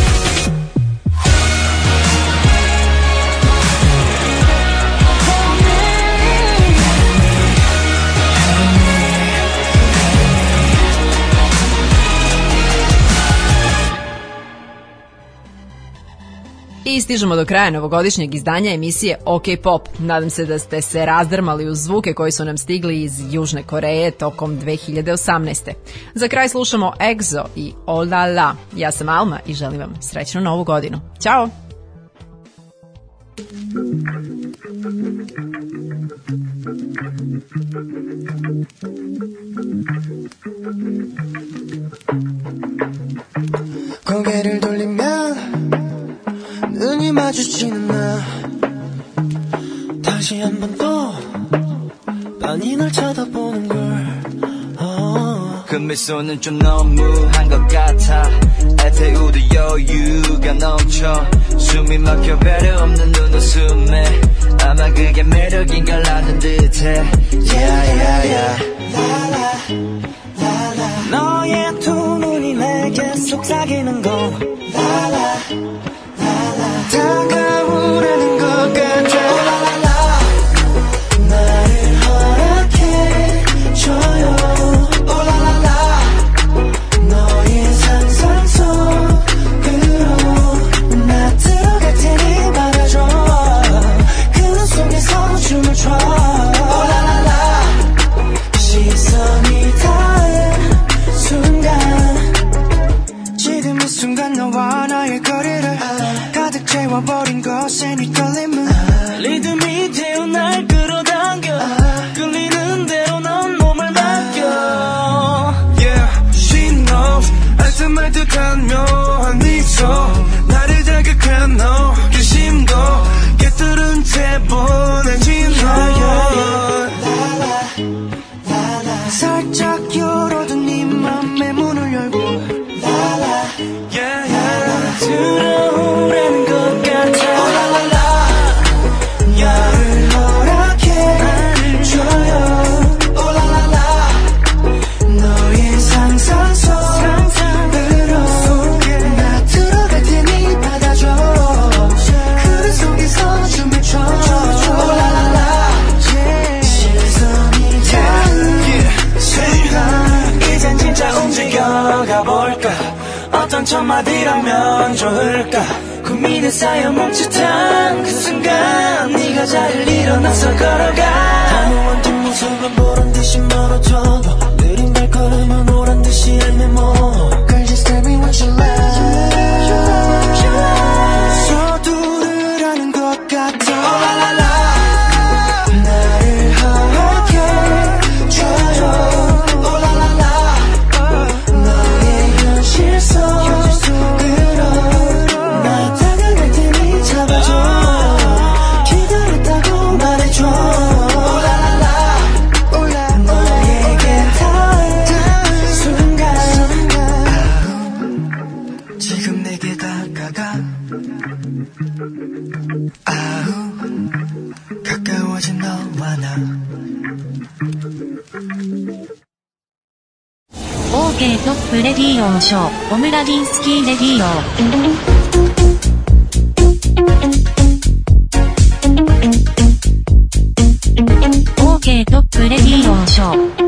I stižemo do kraja novogodišnjeg izdanja emisije OK Pop. Nadam se da ste se razdrmali uz zvuke koji su nam stigli iz Južne Koreje tokom 2018. Za kraj slušamo EXO i Oh La La. Ja sam Alma i želim vam srećnu novu godinu. Ćao! 고개를 돌리면 눈이 마주치는 나 다시 한 번 또 빤히 널 쳐다보는 걸 그 미소는 좀 너무한 것 같아 애태우도 여유가 넘쳐 숨이 막혀 배려 없는 눈웃음에 아마 그게 매력인 걸 아는 듯해 Yeah yeah yeah 너의 두 눈이 내게 속삭이는 거 다가오라는 것 같아 나를 허락해줘요 오라라라 너의 상상 속으로 나 들어갈 테니 받아줘 그 눈 속에서 춤을 춰 오라라라 시선이 다 천마디라면 좋을까 고민에 쌓여 멈칫한 그 순간 네가 자리를 일어나서 걸어가 단호한 뒷모습은 보란듯이 멀어져도 느린 발걸음은 오란듯이 헤매모 Girl just tell me what you like 서두를 하는 것 같아 Oh la la la 나를 허락해 줘요 Oh la la la 너의 현실 속 끌어 나 다가갈 테니 잡아줘 기다렸다고 말해줘 Oh la la la 너에게 닿은 순간 지금 내게 다가가 아우 가까워진 너와 나 OK トップレディオショーオムラディスキーレディオOK トップレディオショー